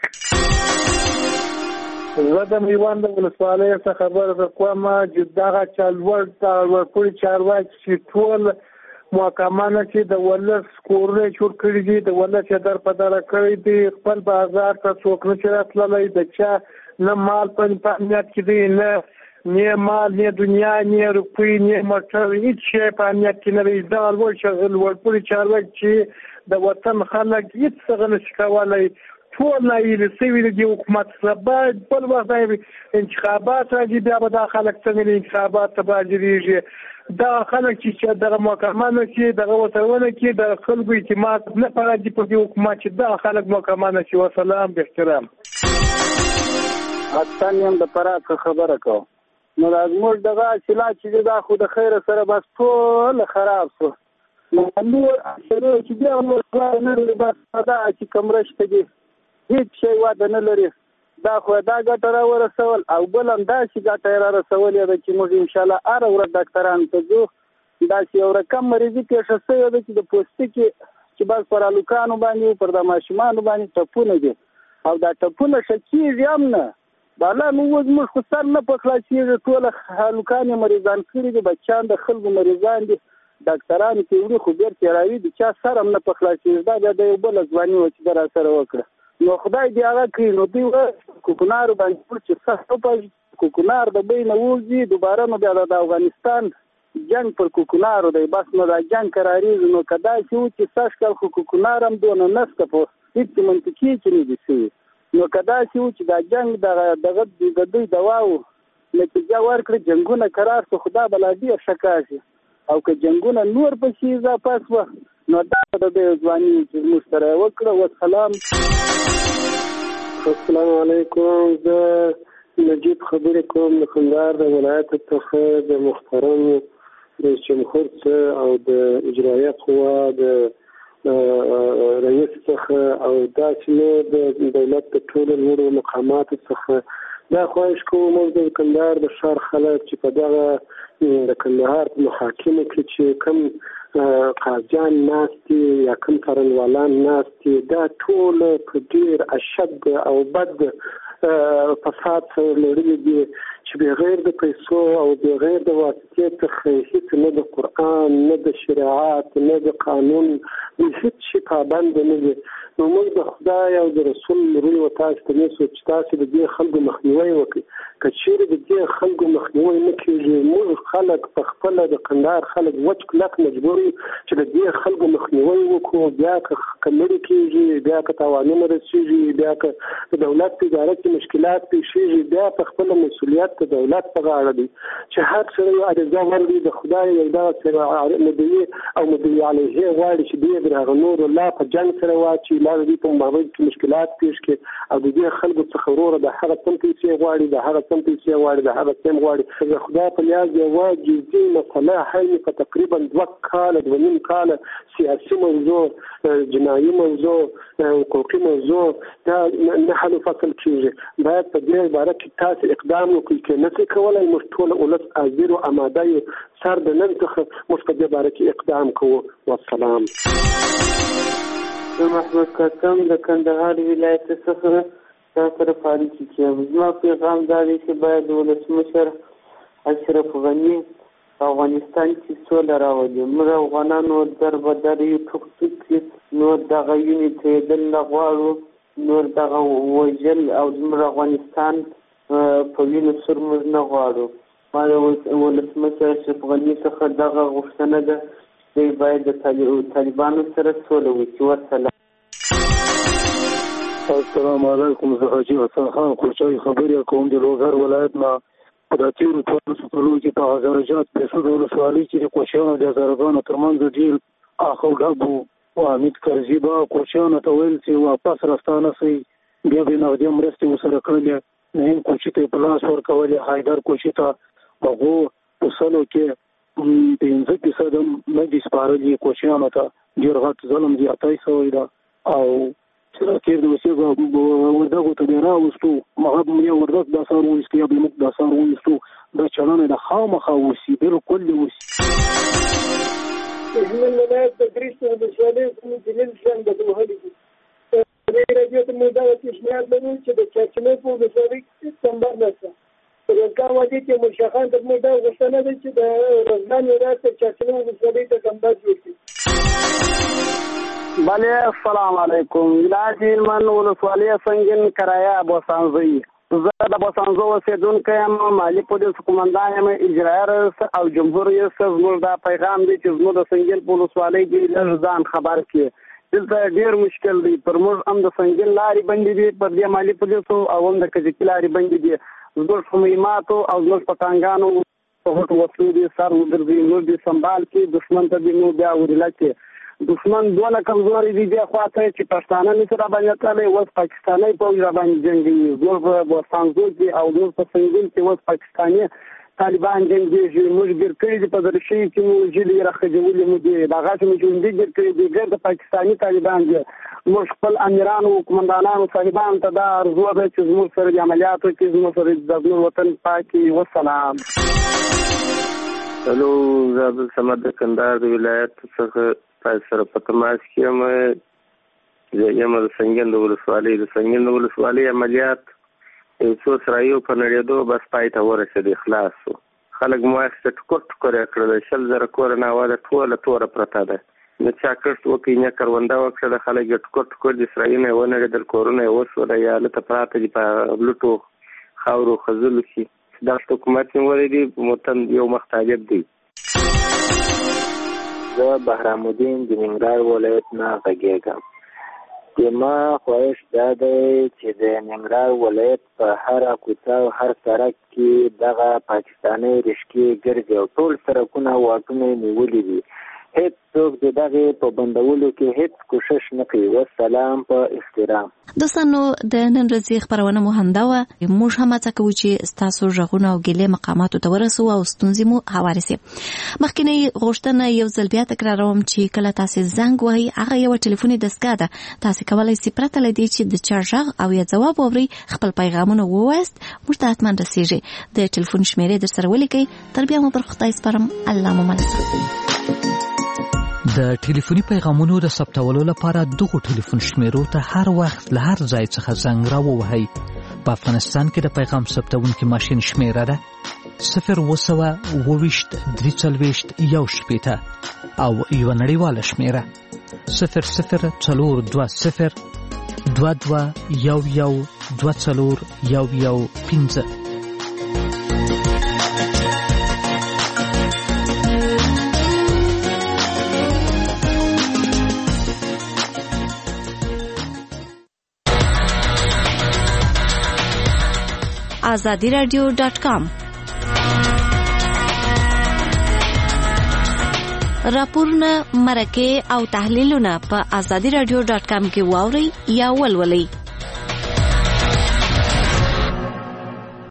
زه د میوند ولسوالۍ څخه خبره کوم چې دغه چالوړ ورپورې چارواکي چې ټول محکمانه چې د ولس کورونه جوړ کړي دي، د ولس یې در په دره کړی دي، خپل بازار ته څوک نه چې راتللی، د چا نه مال په امنیت کې دی، نه مال، نه دنیا، نه روپۍ، نه موټر، هېڅ شی په امنیت کې نه دی. دغه لوړپوړي چارواکي چې د وطن خلک هېڅ څه نشي کولی، ټول ناهیلي شوي دي حکومت سره. باید بل وخت انتخابات راځي، بیا به دا خلک څنګه انتخابات ته باجرېږي. دغه خلک چې دغه محکمانو چې دغه وترونه کې د خلکو اعتماد نه پراځي په دې حکومت چې دغه خلک محکمانو چې. وسلام باحترام. حسن یم د فراه خبره کوم. نو زموږ دغه اصلاح چې دا خو د خیر سره بس ټول خراب شو. نو چې بیا نه لري بس دا چې کمرشته دي هیڅ شی واده نه لري. دا خو دا ګټه را ورسول او بل هم داسې ګټه را رسولې ده چې موږ انشاءالله هره ورځ ډاکټرانو ته ځو. داسې یو رقم مریضي پېښه شوې ده چې د پوستکي چې بس پر هلکانو باندې پر د ماشومانو باندې ټپونه دي او دا ټپونه ښه کېږي هم نه. بالا موږ خو سر نه په خلاصېږي. ټول هلکان یې مریضان کړي دي، بچیان د خلکو مریضان دي، ډاکټرانو کې وړي خو بېرته یې راوي د چا سر هم نه په خلاصېږي. دا بیا د یو بله ځواني وه چې ده را سره وکړه. نو خدای دې هغه کړي. نو دوی کوکنارو باندې چې سخت وپاږي، کوکنار د بۍ نه ووځي دوباره. نو بیا د افغانستان جنګ پر کوکنارو دی. بس نو دا جنګ قرارېږي. نو که داسې و چې سږ کال خو کوکنار هم دونه نشته، په هېڅ منطقي چې نه دي شوي. نو کدا چې دا جنگ دغه دوی دواو نتیجه ورکړي جنگونه قرار شو خدا بلا دې شکاشي او که جنگونه نور پسې اضافه شو نو دا د ځواني چې مستره وکړه. والسلام. السلام علیکم. زه نجیب خبرې کوم د کندهار د ولایت څخه د محترم رئیس جمهور څخه او د اجرایه قوا د رئیس څخه او داسې نور د دولت د ټولو لوړو مقاماتو څخه دا خواهش کوم موږ د کندهار د ښار خلک چې په دغه د کندهار په محاکمو کې چې کوم قاضیان ناست دي یا کوم څارنوالان ناست دي دا ټول په ډېر اشد او بد فساد سره لړلي دي چې بغیر د پیسو او بغیر د واسطې څخه هیڅ نه د قرآن نه د شریعت نه د قانون هیڅ شي پابند نه دي. نو موږ د خدای او د رسول روی و تاسو ته نیسو چې تاسو د دې خلکو مخنیوي وکړئ. که چیرې د دې خلکو مخنیوي نه کېږي موږ خلک په خپله د کندهار خلک وچ کلک مجبور یو چې د دې خلکو مخنیوي وکړو. بیا که لرې کېږي بیا که تاوانونه رسېږي بیا که د دولت په اداره کې مشکلات پېښېږي بیا په خپله مسؤلیت د دولت په غاړه دی چې هر څه یو عریضه ورکړي د خدای یو دغه مدعي او مدعي علیه غواړي چې دوی د هغه نور الله په جنګ سره واچي لا دوی په مابین کې مشکلات پیښ کړي او د دې خلکو څخه وروره د هغه څه پیسې غواړي د هغه څه پیسې غواړي د هغه څه غواړي. د خدای په لیاز یو جزئي مسله حل په تقریبا 2 کال 2.5 کال سیاسي موضوع جنایي موضوع حقوقي موضوع دا نه حل فصل کېږي. باید په دې باره کې تاسو اقدام وکړئ چې نسي کولای موږ ټول ولس حاضر او آماده یو سر د نن څخه موږ په دې باره کې اقدام کوو. والسلام. محمد قاسم د کندهار ولایت څخه تاسو فعال کیږم. زما پیغام دا دی چې باید ولسمشر اشرف غنی افغانستان کې سوله راولي. موږ افغانانو دربدر یو ټوکټ نور دغه یونیټ د لغواړو نور دغه وجل او موږ افغانستان په وینو سر موږ نه غواړو. ما ولسمشر اشرف غنی څخه دغه غوښتنه ده دوی باید د طالبانو سره سوله وکړي. والسلام. السلام علیکم. زه حاجي حسن خان خوشحالي خبرې کوم د لوګر ولایت نه. په دا تیرو 14 کلونو کې په هزارجات پیسو د ولسوالۍ کې د کوچیانو د هزارګانو ترمنځ ډېر اخو ډب او حمید کرزي به کوچیانو ته ویل چې واپس راستانه سي بیا به نغدي مرستې ورسره کړلې. نیم کوچي ته په لاس ورکولې حیدر کوچي ته هغو په سلو کې 15% نه دي سپارلي کوچیانو ته. ډېر غټ ظلم زیاتی شوی ده او کې د وسیګو وردګو ته راوستو مغب مې وردګ د اثر وستي به موږ د اثر وستو د چلنه د خامخا وسی بالکل وسی. من ولایت د دریشو د شوالې کوم دلیل څنګه د وهلي دي راځي ته موږ دا تشمیات لرو چې د چاچنې په وسیله څنګه نشته په کومه دي چې مشخان د موږ دا غوښتنه ده چې د رضوان ولایت چاچنې په وسیله ته کمباج وکړي. بله السلام علیکم. ولایت هلمند ولسوالۍ سنگین کرایه ابوسانزی. زه د ابوسانزو اوسېدونکی یم. مالي پولیس قومندان یم. اجرایه رئیس او جمهور رئیس زموږ دا پیغام دی چې زموږ د سنگین په ولسوالۍ کې لږ ځان خبر کړي. دلته ډېر مشکل دی. پر موږ هم د سنگین لارې بندې دي پر دې مالي پولیسو او هم د کجکي لارې بندې دي. زموږ په مهماتو او زموږ په ټانګانو په هوټو وسلو دي سر وګرځي نور دي سنبال کې دښمن ته دي نو بیا ورله کې دښمن دونه کمزوري دي بیا خواته چې پښتانه نسره باندې تللی اوس پاکستاني پوځ را باندې جنګي زور په بوسانزو کې او نور په سنګین کې اوس پاکستاني طالبان جنګي موږ ګر کړی دي په درشي کې موږ جلي راخجولې مو دي دا غاټ موږ جوړ ګر کړی دي ګر د پاکستاني طالبان دي. موږ خپل امیرانو قومندانانو صاحبان ته دا ارزو ده چې موږ سره د عملیاتو کې موږ سره د وطن پاکي. والسلام. هلو زه عبدالصمد د کندهار د ولایت څخه سره په تماس کې یم د سنګین د ولسوالۍ عملیات یو څو سرایو په نړېدو بس پای ته ورسېد خلاص شو. خلک مو اخیسته ټکر یې کړل 100,000 کور نه واده ټوله توره پرته ده. نه چا کښت وکړي نه کرونده وکړه د خلک یې ټکر د سرایونه یې ونړېدل کورونه یې وسوله یا هلته پراته دي په لوټو خاورو خځلو کې. دا حکومت نیولی دی وطن یو مختلف دی. زه بهرام الدین د ننګرهار ولایت نه غږیږم. زما خواهش دا دی چې د ننګرهار ولایت په هره کوڅه او هر سړک کې دغه پاکستاني رشکې ګرځي او ټول سړکونه واټونه نیولي دي. هیڅ څوک د دغې په بندولو کې هیڅ کوشش نه کوي. والسلام په احترام. دوستانو د نن ورځې خبرونه مو همدا وه. موږ هم هڅه کوو چې ستاسو غږونه او ګیلې مقاماتو ته ورسوو او ستونزې مو هوارې سي. مخکینی غوښتنه یو ځل بیا تکراروم چې کله تاسې زنګ وهئ هغه یوه ټلیفوني دستګاه ده. تاسې کولی سئ پرته له دې چې د چا غږ او یا ځواب واورئ خپل پیغامونه ووایاست. موږ ته حتما رسیږي. د ټلیفون شمیرې در سره ولیکئ. تر بیا مو پر خدای سپارم. الله مو مل ساتي. د ټلیفوني پیغامونو د ثبتولو لپاره دغو ټلیفون شمیرو ته هر وخت له هر ځای څخه زنګ راووهئ. په افغانستان کې د پیغام ثبتونکي ماشین شمیره ده 020 23 1 او یوه نړیواله شمیره 0040 22 11 24 azadiradio.com راپورونه مرکه او تحلیلونه په azadiradio.com کې واورئ یا ولولئ.